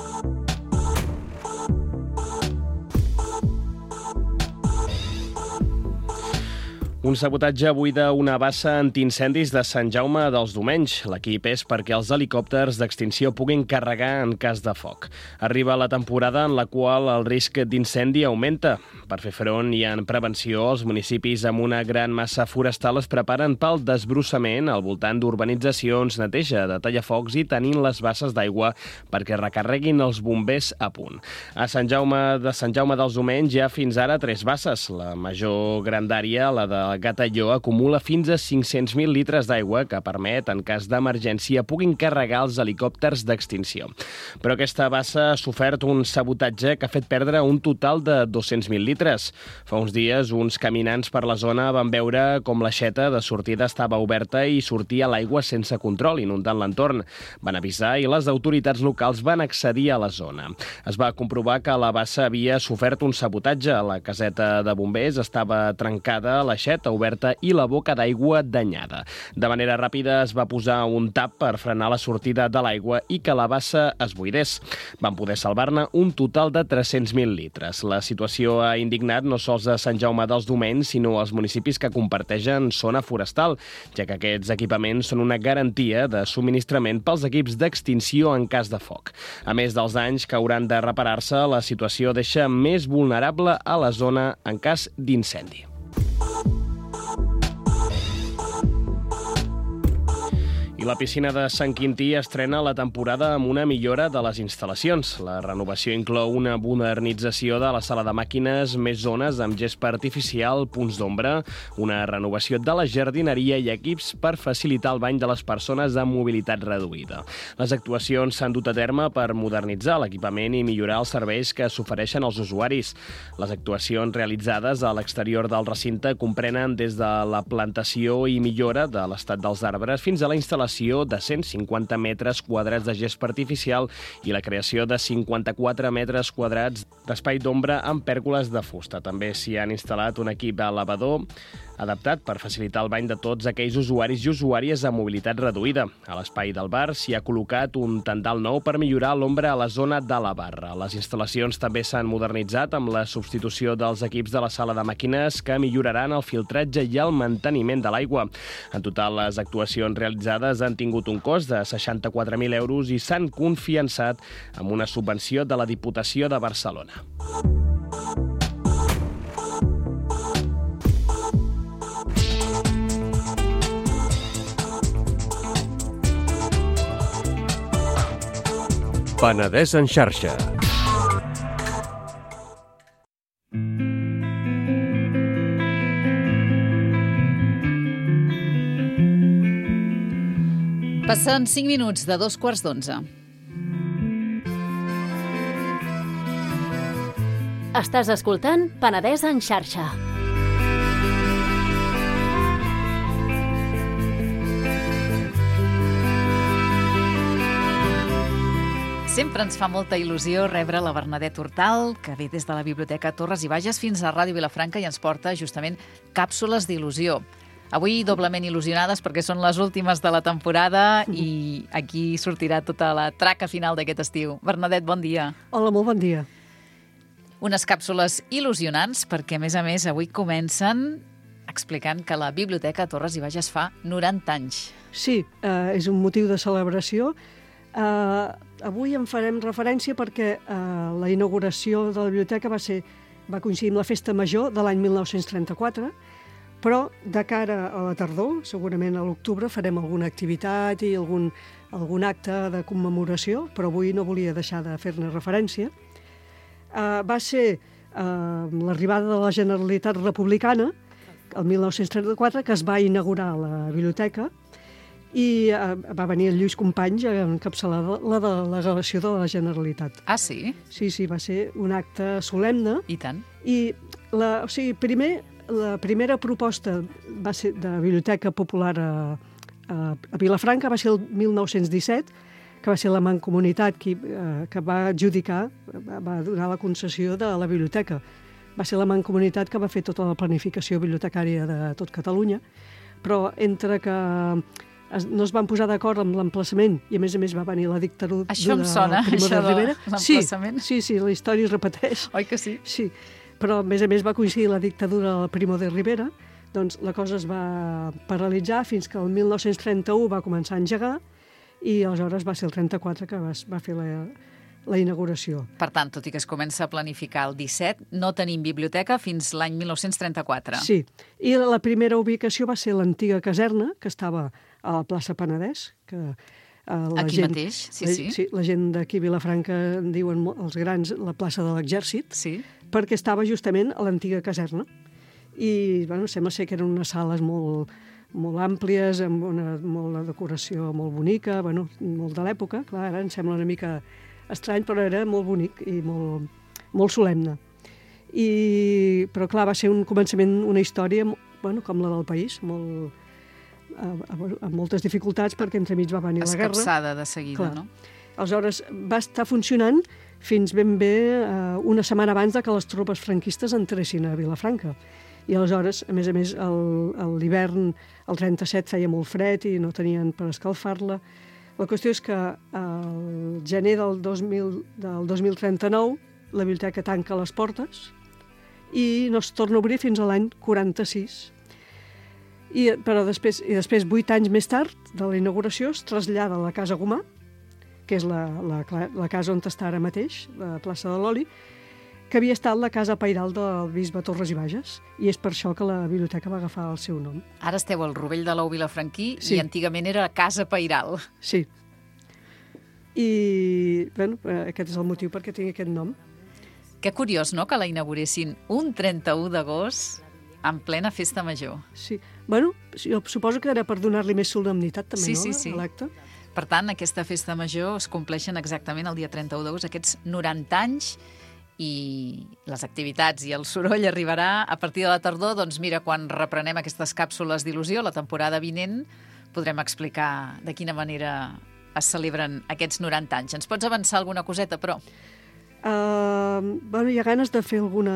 [SPEAKER 8] Un sabotatge buida una bassa antiincendis de Sant Jaume dels Domenys. L'equip és perquè els helicòpters d'extinció puguin carregar en cas de foc. Arriba la temporada en la qual el risc d'incendi augmenta. Per fer front i en prevenció, els municipis amb una gran massa forestal es preparen pel desbrossament al voltant d'urbanitzacions, neteja de tallafocs i tenint les basses d'aigua perquè recarreguin els bombers a punt. A Sant Jaume de Sant Jaume dels Domenys hi ha fins ara tres basses. La major grandària, la de Gatalló, acumula fins a cinc-cents mil litres d'aigua que permet, en cas d'emergència, puguin carregar els helicòpters d'extinció. Però aquesta bassa ha sofert un sabotatge que ha fet perdre un total de dos-cents mil litres. Fa uns dies, uns caminants per la zona van veure com l'aixeta de sortida estava oberta i sortia l'aigua sense control, inundant l'entorn. Van avisar i les autoritats locals van accedir a la zona. Es va comprovar que la bassa havia sofert un sabotatge. La caseta de bombers estava trencada, l'aixeta oberta i la boca d'aigua danyada. De manera ràpida es va posar un tap per frenar la sortida de l'aigua i que la bassa es buidés. Van poder salvar-ne un total de tres-cents mil litres. La situació ha indignat no sols a Sant Jaume dels Domenys, sinó als municipis que comparteixen zona forestal, ja que aquests equipaments són una garantia de subministrament pels equips d'extinció en cas de foc. A més dels danys que hauran de reparar-se, la situació deixa més vulnerable a la zona en cas d'incendi. I la piscina de Sant Quintí estrena la temporada amb una millora de les instal·lacions. La renovació inclou una modernització de la sala de màquines, més zones amb gespa artificial, punts d'ombra, una renovació de la jardineria i equips per facilitar el bany de les persones amb mobilitat reduïda. Les actuacions s'han dut a terme per modernitzar l'equipament i millorar els serveis que s'ofereixen als usuaris. Les actuacions realitzades a l'exterior del recinte comprenen des de la plantació i millora de l'estat dels arbres fins a la instal·lació de cent cinquanta metres quadrats de gespa artificial i la creació de cinquanta-quatre metres quadrats d'espai d'ombra amb pèrgoles de fusta. També s'hi han instal·lat un equip elevador adaptat per facilitar el bany de tots aquells usuaris i usuàries amb mobilitat reduïda. A l'espai del bar s'hi ha col·locat un tendal nou per millorar l'ombra a la zona de la barra. Les instal·lacions també s'han modernitzat amb la substitució dels equips de la sala de màquines que milloraran el filtratge i el manteniment de l'aigua. En total, les actuacions realitzades han tingut un cost de seixanta-quatre mil euros i s'han confiançat amb una subvenció de la Diputació de Barcelona.
[SPEAKER 7] Penedès en xarxa.
[SPEAKER 2] Passen cinc minuts de dos quarts d'onze.
[SPEAKER 9] Estàs escoltant Penedès en xarxa.
[SPEAKER 2] Sempre ens fa molta il·lusió rebre la Bernadette Hortal, que ve des de la Biblioteca Torres i Bages fins a Ràdio Vilafranca i ens porta justament càpsules d'il·lusió. Avui doblement il·lusionades perquè són les últimes de la temporada i aquí sortirà tota la traca final d'aquest estiu. Bernadette, bon dia.
[SPEAKER 10] Hola, molt bon dia.
[SPEAKER 2] Unes càpsules il·lusionants perquè, a més a més, avui comencen explicant que la Biblioteca Torres i Bages fa noranta anys.
[SPEAKER 10] Sí, eh, és un motiu de celebració. Eh, avui en farem referència perquè eh, la inauguració de la biblioteca va ser va coincidir amb la Festa Major de l'any mil nou-cents trenta-quatre, però de cara a la tardor, segurament a l'octubre, farem alguna activitat i algun, algun acte de commemoració, però avui no volia deixar de fer-ne referència. Uh, va ser uh, l'arribada de la Generalitat Republicana, el mil nou-cents trenta-quatre, que es va inaugurar la biblioteca i uh, va venir el Lluís Companys a encapçalar la delegació de la Generalitat.
[SPEAKER 2] Ah, sí?
[SPEAKER 10] Sí, sí, va ser un acte solemne.
[SPEAKER 2] I tant.
[SPEAKER 10] I, la, o sigui, primer, la primera proposta va ser de la Biblioteca Popular a, a, a Vilafranca, va ser el mil nou-cents disset, que va ser la Mancomunitat qui, eh, que va adjudicar, va, va donar la concessió de la biblioteca. Va ser la Mancomunitat que va fer tota la planificació bibliotecària de tot Catalunya, però entre que es, no es van posar d'acord amb l'emplaçament i, a més a més, va venir la dictadura
[SPEAKER 2] això em sona,
[SPEAKER 10] de Primo de Rivera.
[SPEAKER 2] L'emplaçament.
[SPEAKER 10] Sí, sí, sí, la història es repeteix.
[SPEAKER 2] Oi que sí?
[SPEAKER 10] Sí, però, a més a més, va coincidir la dictadura del Primo de Rivera, doncs la cosa es va paralitzar fins que el mil nou-cents trenta-u va començar a engegar i aleshores va ser el trenta-quatre que va, va fer la, la inauguració.
[SPEAKER 2] Per tant, tot i que es comença a planificar el disset, no tenim biblioteca fins l'any mil nou-cents trenta-quatre.
[SPEAKER 10] Sí, i la primera ubicació va ser l'antiga caserna, que estava a la plaça Penedès, que uh, la
[SPEAKER 2] aquí
[SPEAKER 10] gent,
[SPEAKER 2] mateix, sí,
[SPEAKER 10] la,
[SPEAKER 2] sí.
[SPEAKER 10] sí. La gent d'aquí a Vilafranca en diuen els grans la plaça de l'Exèrcit,
[SPEAKER 2] sí.
[SPEAKER 10] perquè estava justament a l'antiga caserna. I, bueno, sembla ser que eren unes sales molt molt àmplies, amb una, molt la decoració molt bonica, bueno, molt de l'època, clar, ara em sembla una mica estrany, però era molt bonic i molt, molt solemne. I, però clar, va ser un començament, una història, bueno, com la del país, molt, amb moltes dificultats, perquè entremig va venir la guerra.
[SPEAKER 2] Escapçada de seguida,
[SPEAKER 10] clar.
[SPEAKER 2] No?
[SPEAKER 10] Aleshores, va estar funcionant fins ben bé eh, una setmana abans de que les tropes franquistes entressin a Vilafranca. I aleshores, a més a més, l'hivern, el trenta-set, feia molt fred i no tenien per escalfar-la. La qüestió és que al gener del dos mil, del dos mil trenta-nou la biblioteca tanca les portes i no es torna a obrir fins a l'any quaranta-sis. I, però després, i després, vuit anys més tard de la inauguració, es trasllada a la Casa Gomà, que és la, la, la casa on està ara mateix, la plaça de l'Oli, que havia estat la casa pairal del bisbe Torres i Bages, i és per això que la biblioteca va agafar el seu nom.
[SPEAKER 2] Ara esteu al Rovell de l'Ou Vilafranquí
[SPEAKER 10] sí.
[SPEAKER 2] I antigament era Casa Pairal.
[SPEAKER 10] Sí. I, bueno, aquest és el motiu perquè tingui aquest nom.
[SPEAKER 2] Que curiós, no?, que la inauguressin un trenta-u d'agost en plena festa major.
[SPEAKER 10] Sí. Bueno, jo suposo que era per donar-li més solemnitat també,
[SPEAKER 2] sí,
[SPEAKER 10] no?,
[SPEAKER 2] sí, sí.
[SPEAKER 10] a l'acte.
[SPEAKER 2] Per tant, aquesta festa major es compleixen exactament el dia trenta-u d'agost, aquests noranta anys, i les activitats i el soroll arribarà a partir de la tardor. Doncs mira, quan reprenem aquestes càpsules d'il·lusió, la temporada vinent, podrem explicar de quina manera es celebren aquests noranta anys. Ens pots avançar alguna coseta, però?
[SPEAKER 10] Uh, bueno, hi ha ganes de fer alguna,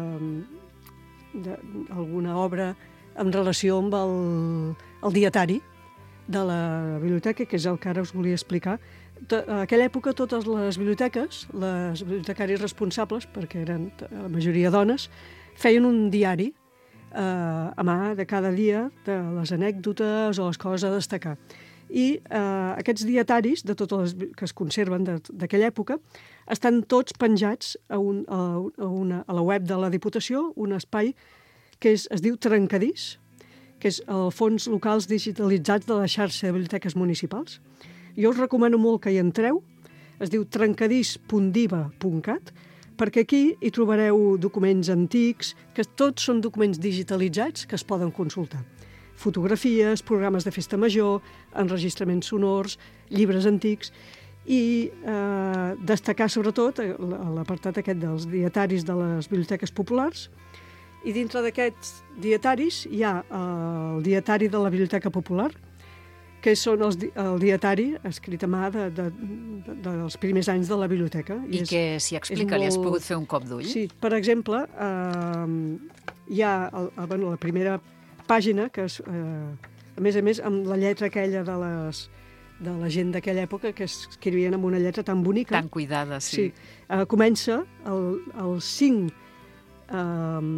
[SPEAKER 10] de, alguna obra en relació amb el, el dietari de la biblioteca, que és el que ara us volia explicar. A aquella època totes les biblioteques, les bibliotecaris responsables, perquè eren la majoria dones, feien un diari eh, a mà de cada dia, de les anècdotes o les coses a destacar. I eh, aquests dietaris, de totes les que es conserven d'aquella època, estan tots penjats a, un, a, una, a la web de la Diputació, un espai que és, es diu Trencadís, que és el fons locals digitalitzats de la xarxa de biblioteques municipals. Jo us recomano molt que hi entreu, es diu trencadís punt diva punt cat, perquè aquí hi trobareu documents antics, que tots són documents digitalitzats que es poden consultar. Fotografies, programes de festa major, enregistraments sonors, llibres antics, i eh, destacar sobretot l'apartat aquest dels dietaris de les biblioteques populars, i dintre d'aquests dietaris hi ha el dietari de la Biblioteca Popular, que són els, el dietari escrit a mà de, de, de, dels primers anys de la biblioteca.
[SPEAKER 2] I, I és, que s'hi explica, molt... li has pogut fer un cop d'ull?
[SPEAKER 10] Sí, per exemple, eh, hi ha el, el, bueno, la primera pàgina, que és, eh, a més a més, amb la lletra aquella de les de la gent d'aquella època, que escrivien amb una lletra tan bonica.
[SPEAKER 2] Tan cuidada, sí.
[SPEAKER 10] Sí. Uh, comença el, el cinc um,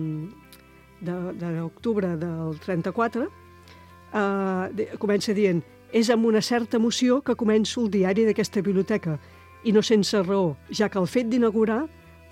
[SPEAKER 10] d'octubre de, del trenta-quatre, uh, de, comença dient: és amb una certa emoció que començo el diari d'aquesta biblioteca, i no sense raó, ja que el fet d'inaugurar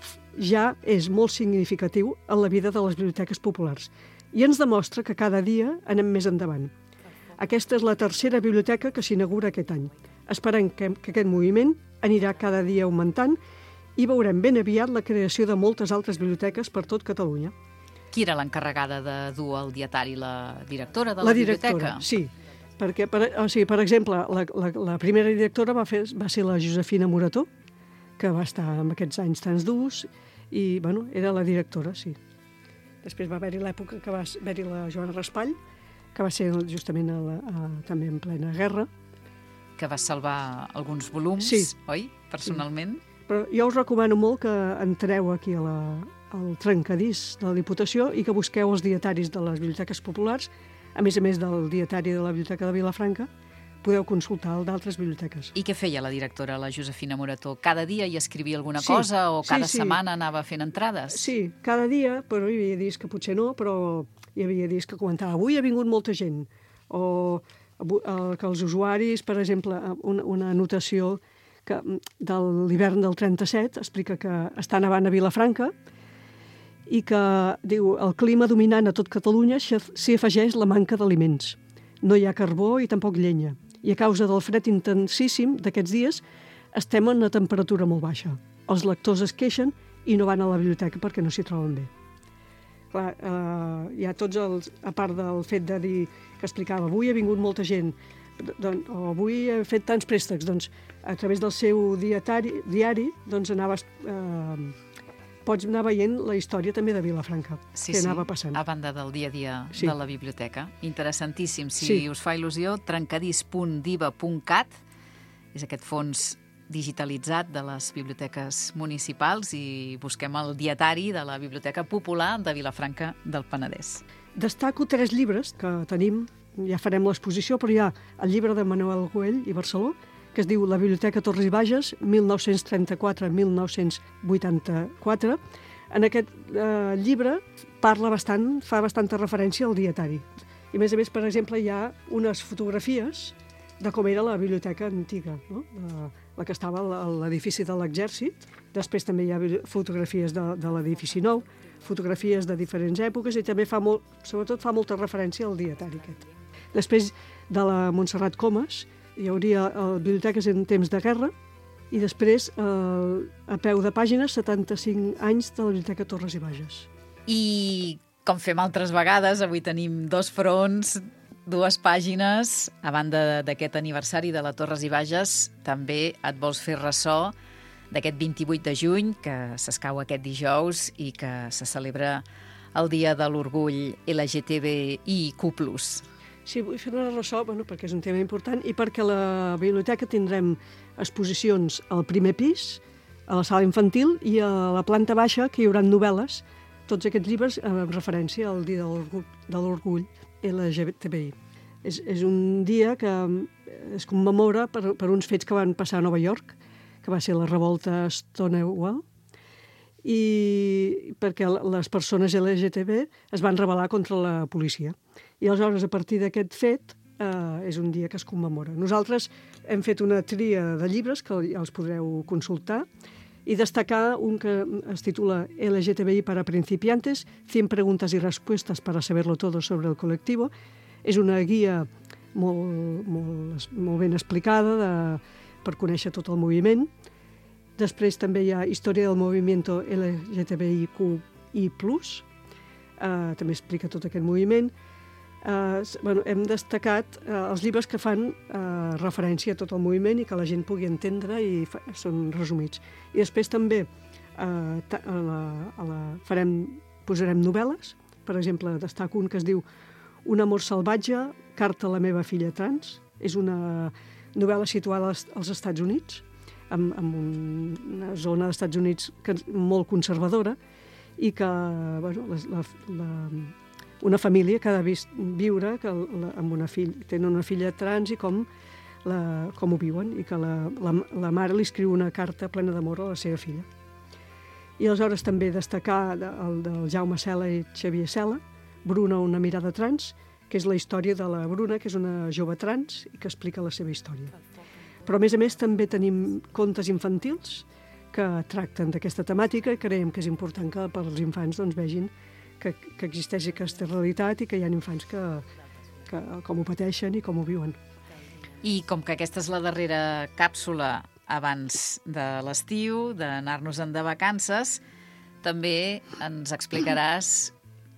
[SPEAKER 10] ja és molt significatiu en la vida de les biblioteques populars. I ens demostra que cada dia anem més endavant. Aquesta és la tercera biblioteca que s'inaugura aquest any. Esperem que, que aquest moviment anirà cada dia augmentant i veurem ben aviat la creació de moltes altres biblioteques per tot Catalunya.
[SPEAKER 2] Qui era l'encarregada de dur el dietari? La directora de la,
[SPEAKER 10] la
[SPEAKER 2] biblioteca?
[SPEAKER 10] La directora, sí. Perquè, per, o sigui, per exemple, la, la, la primera directora va, fer, va ser la Josefina Morató, que va estar en aquests anys tan durs, i bueno, era la directora, sí. Després va haver-hi l'època que va haver-hi la Joana Raspall, que va ser justament a la, a, també en plena guerra.
[SPEAKER 2] Que va salvar alguns volums,
[SPEAKER 10] sí.
[SPEAKER 2] Oi? Personalment.
[SPEAKER 10] Sí. Però jo us recomano molt que entreu aquí a la, al trencadís de la Diputació i que busqueu els dietaris de les biblioteques populars. A més a més del dietari de la Biblioteca de Vilafranca, podeu consultar el d'altres biblioteques.
[SPEAKER 2] I què feia la directora, la Josefina Morató? Cada dia hi escrivia alguna
[SPEAKER 10] sí,
[SPEAKER 2] cosa o cada
[SPEAKER 10] sí, sí.
[SPEAKER 2] setmana anava fent entrades?
[SPEAKER 10] Sí, cada dia, però hi havia dies que potser no, però hi havia dies que comentava: avui ha vingut molta gent, o que els usuaris, per exemple, una, una anotació que de l'hivern del trenta-set explica que està nevant a Vilafranca i que, diu, el clima dominant a tot Catalunya s'hi afegeix la manca d'aliments. No hi ha carbó i tampoc llenya. I a causa del fred intensíssim d'aquests dies estem en una temperatura molt baixa. Els lectors es queixen i no van a la biblioteca perquè no s'hi troben bé. Clar, eh, hi ha tots els... A part del fet de dir que explicava avui ha vingut molta gent, doncs, o avui he fet tants préstecs, doncs a través del seu dietari, diari doncs anaves... Eh, pots anar veient la història també de Vilafranca,
[SPEAKER 2] sí,
[SPEAKER 10] que
[SPEAKER 2] sí,
[SPEAKER 10] anava passant.
[SPEAKER 2] A banda del dia a dia
[SPEAKER 10] sí.
[SPEAKER 2] de la biblioteca. Interessantíssim. Si
[SPEAKER 10] sí.
[SPEAKER 2] us fa il·lusió, trencadís punt diva punt cat és aquest fons digitalitzat de les biblioteques municipals i busquem el dietari de la Biblioteca Popular de Vilafranca del Penedès.
[SPEAKER 10] Destaco tres llibres que tenim, ja farem l'exposició, però hi ha el llibre de Manuel Güell i Barceló, que es diu La Biblioteca Torres i Bages, mil nou-cents trenta-quatre a mil nou-cents vuitanta-quatre. En aquest eh, llibre parla bastant, fa bastanta referència al dietari. I a més a més, per exemple, hi ha unes fotografies de com era la biblioteca antiga, no? de, la que estava a l'edifici de l'Exèrcit. Després també hi ha fotografies de, de l'edifici nou, fotografies de diferents èpoques i també fa molt, sobretot fa molta referència al dietari aquest. Després de la Montserrat Comas hi hauria eh, biblioteques en temps de guerra i després, eh, a peu de pàgines, setanta-cinc anys de la Biblioteca Torres i Bages.
[SPEAKER 2] I, com fem altres vegades, avui tenim dos fronts, dues pàgines. A banda d'aquest aniversari de la Torres i Bages, també et vols fer ressò d'aquest vint-i-vuit de juny, que s'escau aquest dijous i que se celebra el Dia de l'Orgull L G T B I Q plus.
[SPEAKER 10] Sí, vull fer una ressò, bueno, perquè és un tema important i perquè a la biblioteca tindrem exposicions al primer pis, a la sala infantil i a la planta baixa, que hi haurà novel·les, tots aquests llibres en referència al Dia de l'Orgull L G T B I. És, és un dia que es commemora per, per uns fets que van passar a Nova York, que va ser la revolta Stonewall, i perquè les persones L G T B es van rebel·lar contra la policia. I aleshores, a partir d'aquest fet, eh, és un dia que es commemora. Nosaltres hem fet una tria de llibres que ja els podreu consultar i destacar un que es titula L G T B I para principiantes, cien preguntas y respuestas para saberlo todo sobre el colectivo. És una guia molt, molt, molt ben explicada de, per conèixer tot el moviment. Després també hi ha Història del Movimiento L G T B I Q I plus, eh, també explica tot aquest moviment. Eh, bueno, hem destacat eh, els llibres que fan eh, referència a tot el moviment i que la gent pugui entendre i fa, són resumits. I després també eh, a la, a la, farem, posarem novel·les. Per exemple, destaco un que es diu Un amor salvatge, carta a la meva filla trans. És una novel·la situada als, als Estats Units, amb, amb un, una zona dels Estats Units que, molt conservadora i que bueno, la, la, la una família que ha de vis- viure que la, amb una filla, tenen una filla trans i com, la, com ho viuen, i que la, la, la mare li escriu una carta plena d'amor a la seva filla. I aleshores també destacar el del Jaume Cela i Xavier Cela, Bruna, una mirada trans, que és la història de la Bruna, que és una jove trans i que explica la seva història. Però, a més a més, també tenim contes infantils que tracten d'aquesta temàtica i creiem que és important que per als infants doncs, vegin que, que existeix aquesta realitat i que hi ha infants que, que com ho pateixen i com ho viuen.
[SPEAKER 2] I com que aquesta és la darrera càpsula abans de l'estiu, d'anar-nos-en de vacances, també ens explicaràs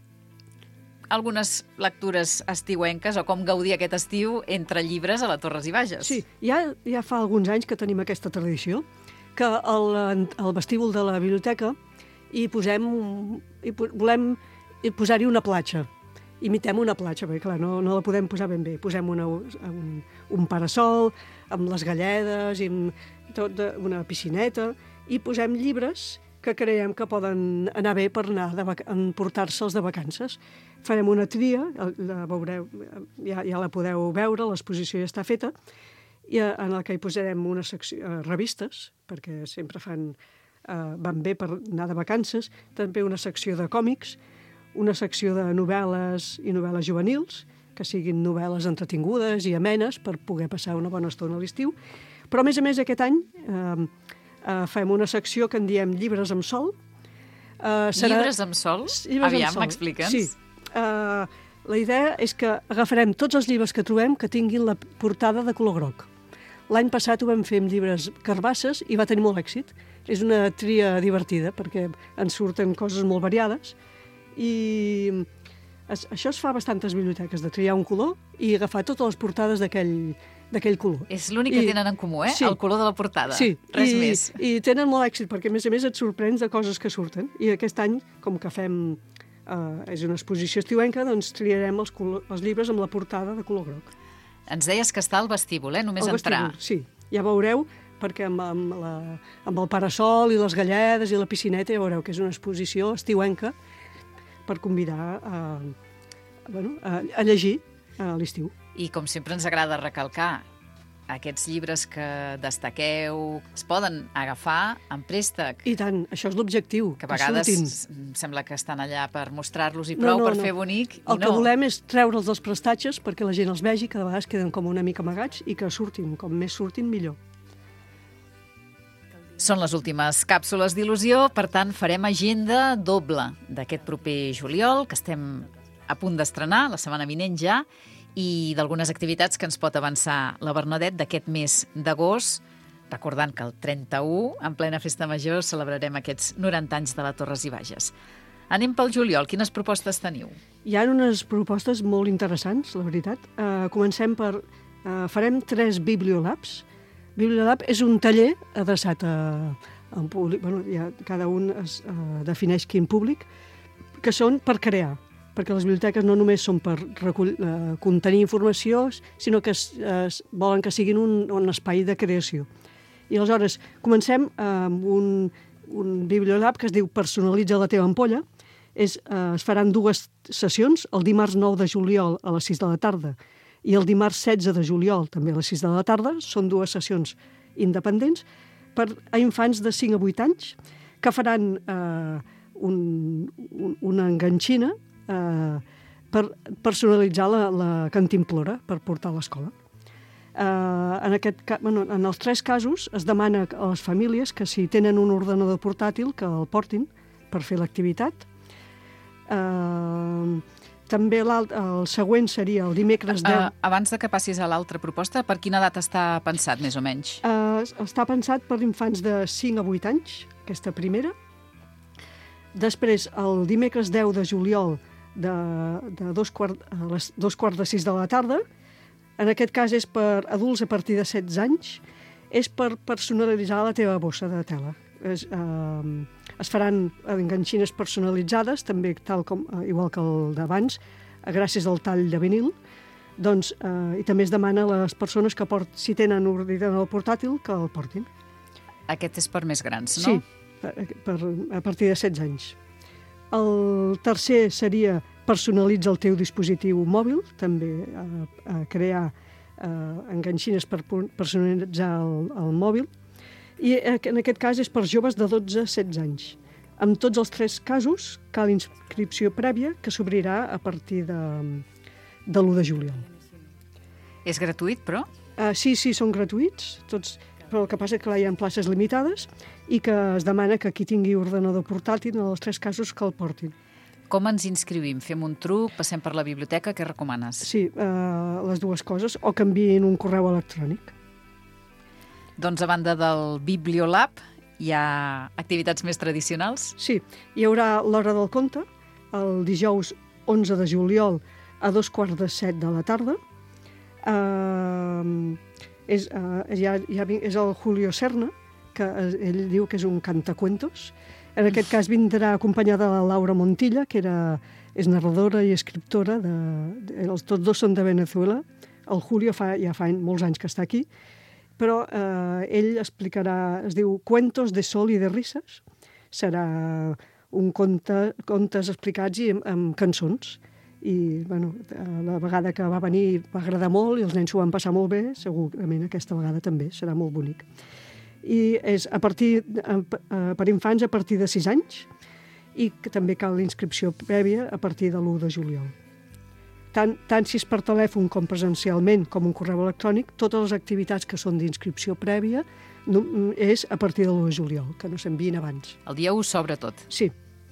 [SPEAKER 2] algunes lectures estiuenques o com gaudir aquest estiu entre llibres a la Torres i Bages.
[SPEAKER 10] Sí, ja, ja fa alguns anys que tenim aquesta tradició, que al, al vestíbul de la biblioteca hi posem, hi volem posar-hi una platja. Imitem una platja, perquè clar, no, no la podem posar ben bé. Posem una, un, un parasol, amb les galledes, i amb tot de, una piscineta, i posem llibres que creiem que poden anar bé per anar de emportar-se'ls de vacances. Farem una tria, la veureu, ja, ja la podeu veure, l'exposició ja està feta, i en la que hi posarem una secció, eh, revistes, perquè sempre fan, eh, van bé per anar de vacances, també una secció de còmics, una secció de novel·les i novel·les juvenils, que siguin novel·les entretingudes i amenes per poder passar una bona estona a l'estiu. Però, a més a més, aquest any eh, eh, fem una secció que en diem Llibres amb sol.
[SPEAKER 2] Eh, serà... Llibres amb sol? Llibres Aviam, m'explica'ns.
[SPEAKER 10] Sí. Eh, la idea és que agafarem tots els llibres que trobem que tinguin la portada de color groc. L'any passat ho vam fer amb llibres carbasses i va tenir molt èxit. És una tria divertida perquè ens surten coses molt variades i es, això es fa a bastantes biblioteques, de triar un color i agafar totes les portades d'aquell color.
[SPEAKER 2] És l'únic que I, tenen en comú, eh? Sí, el color de la portada.
[SPEAKER 10] Sí,
[SPEAKER 2] res
[SPEAKER 10] i,
[SPEAKER 2] més.
[SPEAKER 10] I tenen molt èxit perquè, a més a més, et sorprens de coses que surten. I aquest any, com que fem eh, és una exposició estiuenca, doncs triarem els, color, els llibres amb la portada de color groc.
[SPEAKER 2] Ens deies que està al vestíbul, eh? Només
[SPEAKER 10] el
[SPEAKER 2] entrar.
[SPEAKER 10] Vestíbul, sí, ja veureu, perquè amb, amb, la, amb el parasol i les galledes i la piscineta ja veureu que és una exposició estiuenca per convidar a, bueno, a, a llegir a l'estiu.
[SPEAKER 2] I com sempre ens agrada recalcar, aquests llibres que destaqueu es poden agafar en préstec.
[SPEAKER 10] I tant, això és l'objectiu.
[SPEAKER 2] Que a vegades
[SPEAKER 10] surtin.
[SPEAKER 2] Sembla que estan allà per mostrar-los i prou, no, no, per no. fer bonic.
[SPEAKER 10] El
[SPEAKER 2] i
[SPEAKER 10] que
[SPEAKER 2] no.
[SPEAKER 10] volem és treure'ls dels prestatges perquè la gent els vegi, que de vegades queden com una mica amagats i que surtin, com més surtin, millor.
[SPEAKER 2] Són les últimes càpsules d'il·lusió, per tant farem agenda doble d'aquest proper juliol, que estem a punt d'estrenar, la setmana vinent ja, i d'algunes activitats que ens pot avançar la Bernadette d'aquest mes d'agost, recordant que el trenta-u, en plena festa major, celebrarem aquests noranta anys de la Torres i Bages. Anem pel juliol. Quines propostes teniu?
[SPEAKER 10] Hi ha unes propostes molt interessants, la veritat. Uh, comencem per... Uh, farem tres Bibliolabs. Bibliolab és un taller adreçat a, a un públic, bueno, ja cada un es uh, defineix quin públic, que són per crear, perquè les biblioteques no només són per recull, uh, contenir informació, sinó que es, es, volen que siguin un, un espai de creació. I aleshores comencem amb un, un Bibliolab que es diu Personalitza la teva ampolla. És, uh, es faran dues sessions, el dimarts nou de juliol a les sis de la tarda i el dimarts setze de juliol, també a les sis de la tarda. Són dues sessions independents per a infants de cinc a vuit anys que faran eh, un, un, una enganxina eh, per personalitzar la, la cantimplora per portar a l'escola. Eh, en, aquest, bueno, en els tres casos es demana a les famílies que si tenen un ordenador portàtil que el portin per fer l'activitat. Eh, També el següent seria el dimecres deu.
[SPEAKER 2] Uh, abans de que passis a l'altra proposta, per quina edat està pensat, més o menys?
[SPEAKER 10] Uh, està pensat per infants de cinc a vuit anys, aquesta primera. Després, el dimecres deu de juliol, de, de dos, quart, a les dos quarts de sis de la tarda. En aquest cas és per adults a partir de setze anys. És per personalitzar la teva bossa de tela. Es, uh, es faran enganxines personalitzades, també tal com, uh, igual que el d'abans, uh, gràcies al tall de vinil. Doncs, uh, I també es demana a les persones que port, si tenen ordinador portàtil, que el portin.
[SPEAKER 2] Aquest és per més grans, no?
[SPEAKER 10] Sí, per, per, a partir de setze anys. El tercer seria personalitza el teu dispositiu mòbil, també a, a crear eh, enganxines per personalitzar el, el mòbil, i en aquest cas és per joves de dotze a setze anys. En tots els tres casos cal inscripció prèvia que s'obrirà a partir de, de l'u de juliol.
[SPEAKER 2] És gratuït, però?
[SPEAKER 10] Uh, sí, sí, són gratuïts, tots, però el que passa és que hi ha places limitades i que es demana que qui tingui ordinador portàtil, en els tres casos, que el portin.
[SPEAKER 2] Com ens inscrivim? Fem un truc, passem per la biblioteca, què recomanes?
[SPEAKER 10] Sí, uh, les dues coses, o que enviïn un correu electrònic.
[SPEAKER 2] Doncs a banda del Bibliolab, hi ha activitats més tradicionals?
[SPEAKER 10] Sí, hi haurà l'hora del conte, el dijous onze de juliol a dos quarts de set de la tarda. Uh, és, uh, ja, ja, és el Julio Serna, que ell diu que és un cantacuentos. En aquest cas vindrà acompanyada de la Laura Montilla, que era, és narradora i escriptora, de, de, els, tots dos són de Venezuela. El Julio fa, ja fa molts anys que està aquí, però eh, ell explicarà, es diu Cuentos de sol i de risses. Serà un conte, contes explicats i amb, amb cançons. I bueno, la vegada que va venir va agradar molt i els nens s'ho van passar molt bé, segurament aquesta vegada també serà molt bonic. I és a partir, per infants a partir de sis anys i que també cal inscripció prèvia a partir de l'u de juliol. Tant, tant si és per telèfon com presencialment com un correu electrònic, totes les activitats que són d'inscripció prèvia no, és a partir de l'u de juliol, que no s'enviïn abans.
[SPEAKER 2] El dia u s'obre tot.
[SPEAKER 10] Sí.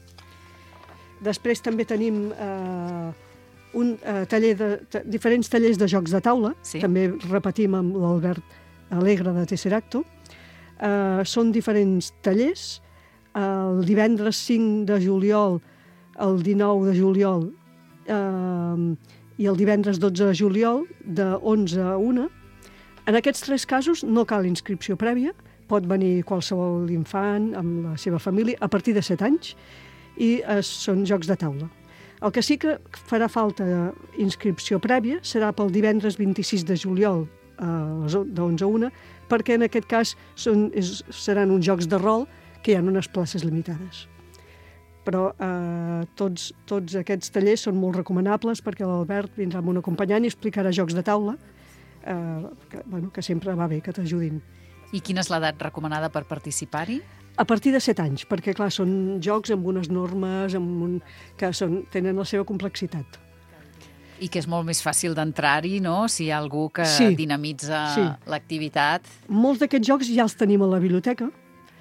[SPEAKER 10] Després també tenim eh, un eh, taller de, t diferents tallers de jocs de taula, sí. També repetim amb l'Albert Alegre de Tesseracto. Eh, són diferents tallers. El divendres cinc de juliol, el dinou de juliol eh, i el divendres dotze de juliol, de onze a una. En aquests tres casos no cal inscripció prèvia, pot venir qualsevol infant amb la seva família a partir de set anys, i eh, són jocs de taula. El que sí que farà falta inscripció prèvia serà pel divendres vint-i-sis de juliol eh, d'onze a una, perquè en aquest cas són, és, seran uns jocs de rol que hi ha unes places limitades. Però eh, tots, tots aquests tallers són molt recomanables perquè l'Albert vindrà amb un acompanyant i explicarà jocs de taula, eh, que, bueno, que sempre va bé que t'ajudin.
[SPEAKER 2] I quina és l'edat recomanada per participar-hi?
[SPEAKER 10] A partir de set anys, perquè clar, són jocs amb unes normes amb un, que són, tenen la seva complexitat.
[SPEAKER 2] I que és molt més fàcil d'entrar-hi, no?, si hi ha algú que
[SPEAKER 10] sí,
[SPEAKER 2] dinamitza
[SPEAKER 10] sí.
[SPEAKER 2] l'activitat.
[SPEAKER 10] Molts d'aquests jocs ja els tenim a la biblioteca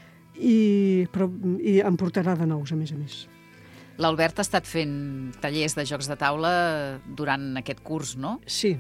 [SPEAKER 10] i, però, i en portarà de nous, a més a més.
[SPEAKER 2] L'Albert ha estat fent tallers de jocs de taula durant aquest curs, no?
[SPEAKER 10] Sí.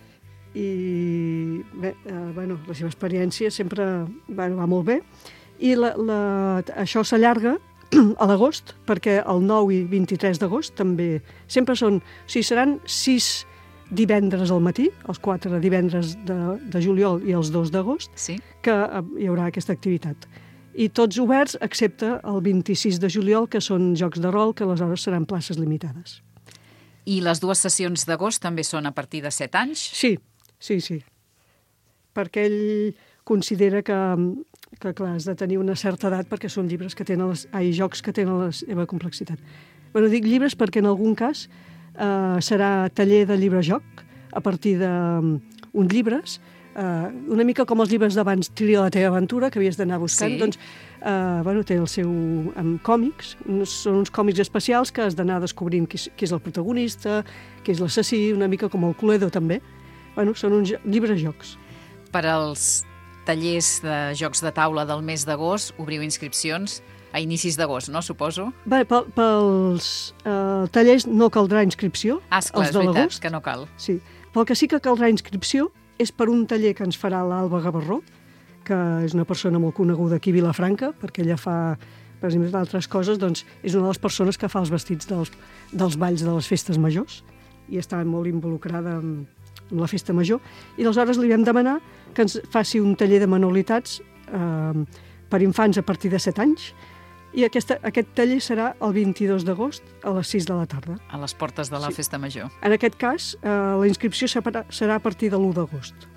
[SPEAKER 10] I bé, eh, bueno, la seva experiència sempre bueno, va molt bé. I la, la, això s'allarga a l'agost, perquè el nou i vint-i-tres d'agost també sempre són, o sigui, seran sis divendres al matí, els quatre divendres de, de juliol i els dos d'agost,
[SPEAKER 2] sí.
[SPEAKER 10] que hi haurà aquesta activitat. I tots oberts, excepte el vint-i-sis de juliol, que són jocs de rol, que aleshores seran places limitades.
[SPEAKER 2] I les dues sessions d'agost també són a partir de set anys?
[SPEAKER 10] Sí, sí, sí. Perquè ell considera que, que clar, has de tenir una certa edat perquè són llibres que tenen les, ai, jocs que tenen la seva complexitat. Bueno, dic llibres perquè en algun cas eh, serà taller de llibre-joc a partir d'uns um, llibres, eh, una mica com els llibres d'abans, Tria la teva aventura, que havies d'anar buscant, sí. Doncs eh, bueno, té el seu amb còmics, són uns còmics especials que has d'anar descobrint qui, qui és el protagonista, qui és l'assassí, una mica com el Cluedo també. Bueno, són uns llibres-jocs.
[SPEAKER 2] Per als tallers de jocs de taula del mes d'agost, obriu inscripcions a inicis d'agost, no, suposo?
[SPEAKER 10] Bé, pel, pels eh, tallers no caldrà inscripció.
[SPEAKER 2] Ah, esclar, és veritat, que no cal.
[SPEAKER 10] Sí. Pel que sí que caldrà inscripció és per un taller que ens farà l'Alba Gavarró, que és una persona molt coneguda aquí a Vilafranca, perquè ella fa, per exemple, d'altres coses, doncs és una de les persones que fa els vestits dels, dels balls de les festes majors i està molt involucrada en la festa major, i aleshores li vam demanar que ens faci un taller de manualitats eh, per infants a partir de set anys, i aquesta, aquest taller serà el vint-i-dos d'agost a les sis de la tarda.
[SPEAKER 2] A les portes de la
[SPEAKER 10] sí.
[SPEAKER 2] festa major.
[SPEAKER 10] En aquest cas, eh, la inscripció serà, serà a partir de l'u d'agost.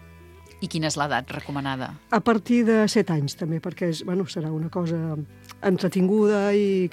[SPEAKER 2] I quina és l'edat recomanada?
[SPEAKER 10] A partir de set anys, també, perquè és, bueno, serà una cosa entretinguda i,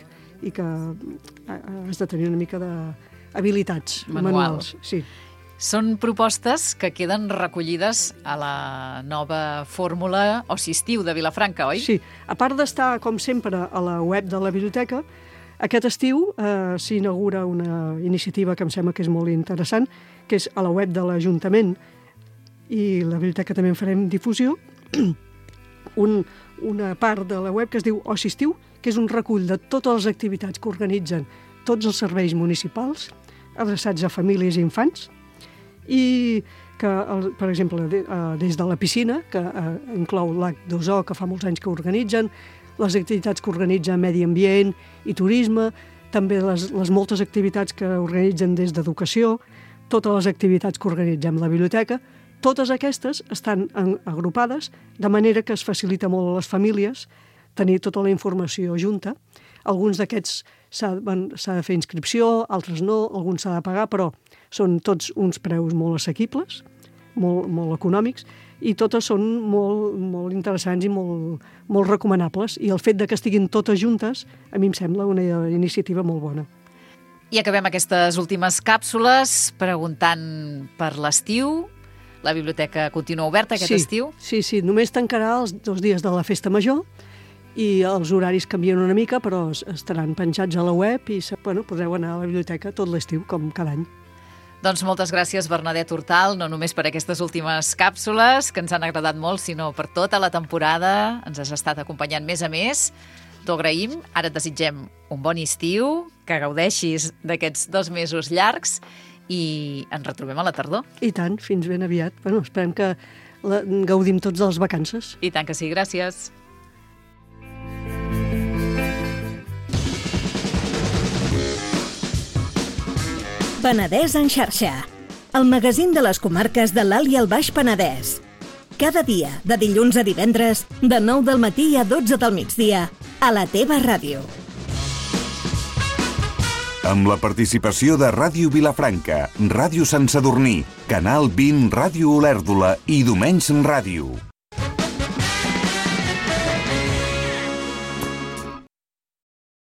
[SPEAKER 10] i que has de tenir una mica d'habilitats
[SPEAKER 2] Manual.
[SPEAKER 10] manuals. Sí.
[SPEAKER 2] Són propostes que queden recollides a la nova fórmula Oci Estiu de Vilafranca, oi?
[SPEAKER 10] Sí, a part d'estar, com sempre, a la web de la biblioteca, aquest estiu eh, s'inaugura una iniciativa que em sembla que és molt interessant, que és a la web de l'Ajuntament, i la biblioteca també en farem difusió, un, una part de la web que es diu Oci Estiu, que és un recull de totes les activitats que organitzen tots els serveis municipals, adreçats a famílies i infants, i que, per exemple, des de la piscina, que inclou l'H dos O, que fa molts anys que organitzen, les activitats que organitza Medi Ambient i Turisme, també les, les moltes activitats que organitzen des d'Educació, totes les activitats que organitzem a la biblioteca, totes aquestes estan agrupades de manera que es facilita molt a les famílies tenir tota la informació junta. Alguns d'aquests s'ha de fer inscripció, altres no, alguns s'ha de pagar, però són tots uns preus molt assequibles, molt, molt econòmics, i totes són molt, molt interessants i molt, molt recomanables. I el fet de que estiguin totes juntes, a mi em sembla una iniciativa molt bona.
[SPEAKER 2] I acabem aquestes últimes càpsules preguntant per l'estiu. La biblioteca continua oberta aquest
[SPEAKER 10] sí,
[SPEAKER 2] estiu?
[SPEAKER 10] Sí, sí, només tancarà els dos dies de la Festa Major, i els horaris canvien una mica, però estaran penjats a la web i bueno, podreu anar a la biblioteca tot l'estiu, com cada any.
[SPEAKER 2] Doncs moltes gràcies, Bernadette Hortal, no només per aquestes últimes càpsules, que ens han agradat molt, sinó per tota la temporada. Ens has estat acompanyant més a més. T'ho agraïm. Ara et desitgem un bon estiu, que gaudeixis d'aquests dos mesos llargs i ens retrobem a la tardor.
[SPEAKER 10] I tant, fins ben aviat. Bueno, esperem que la, gaudim tots de les vacances.
[SPEAKER 2] I tant que sí, gràcies.
[SPEAKER 1] Penedès en xarxa, el magazín de les comarques de l'Alt i el Baix Penedès. Cada dia, de dilluns a divendres, de nou del matí a dotze del migdia, a la teva ràdio.
[SPEAKER 11] Amb la participació de Ràdio Vilafranca, Ràdio Sant Sadurní, Canal vint Ràdio Olèrdola i Domenys Ràdio.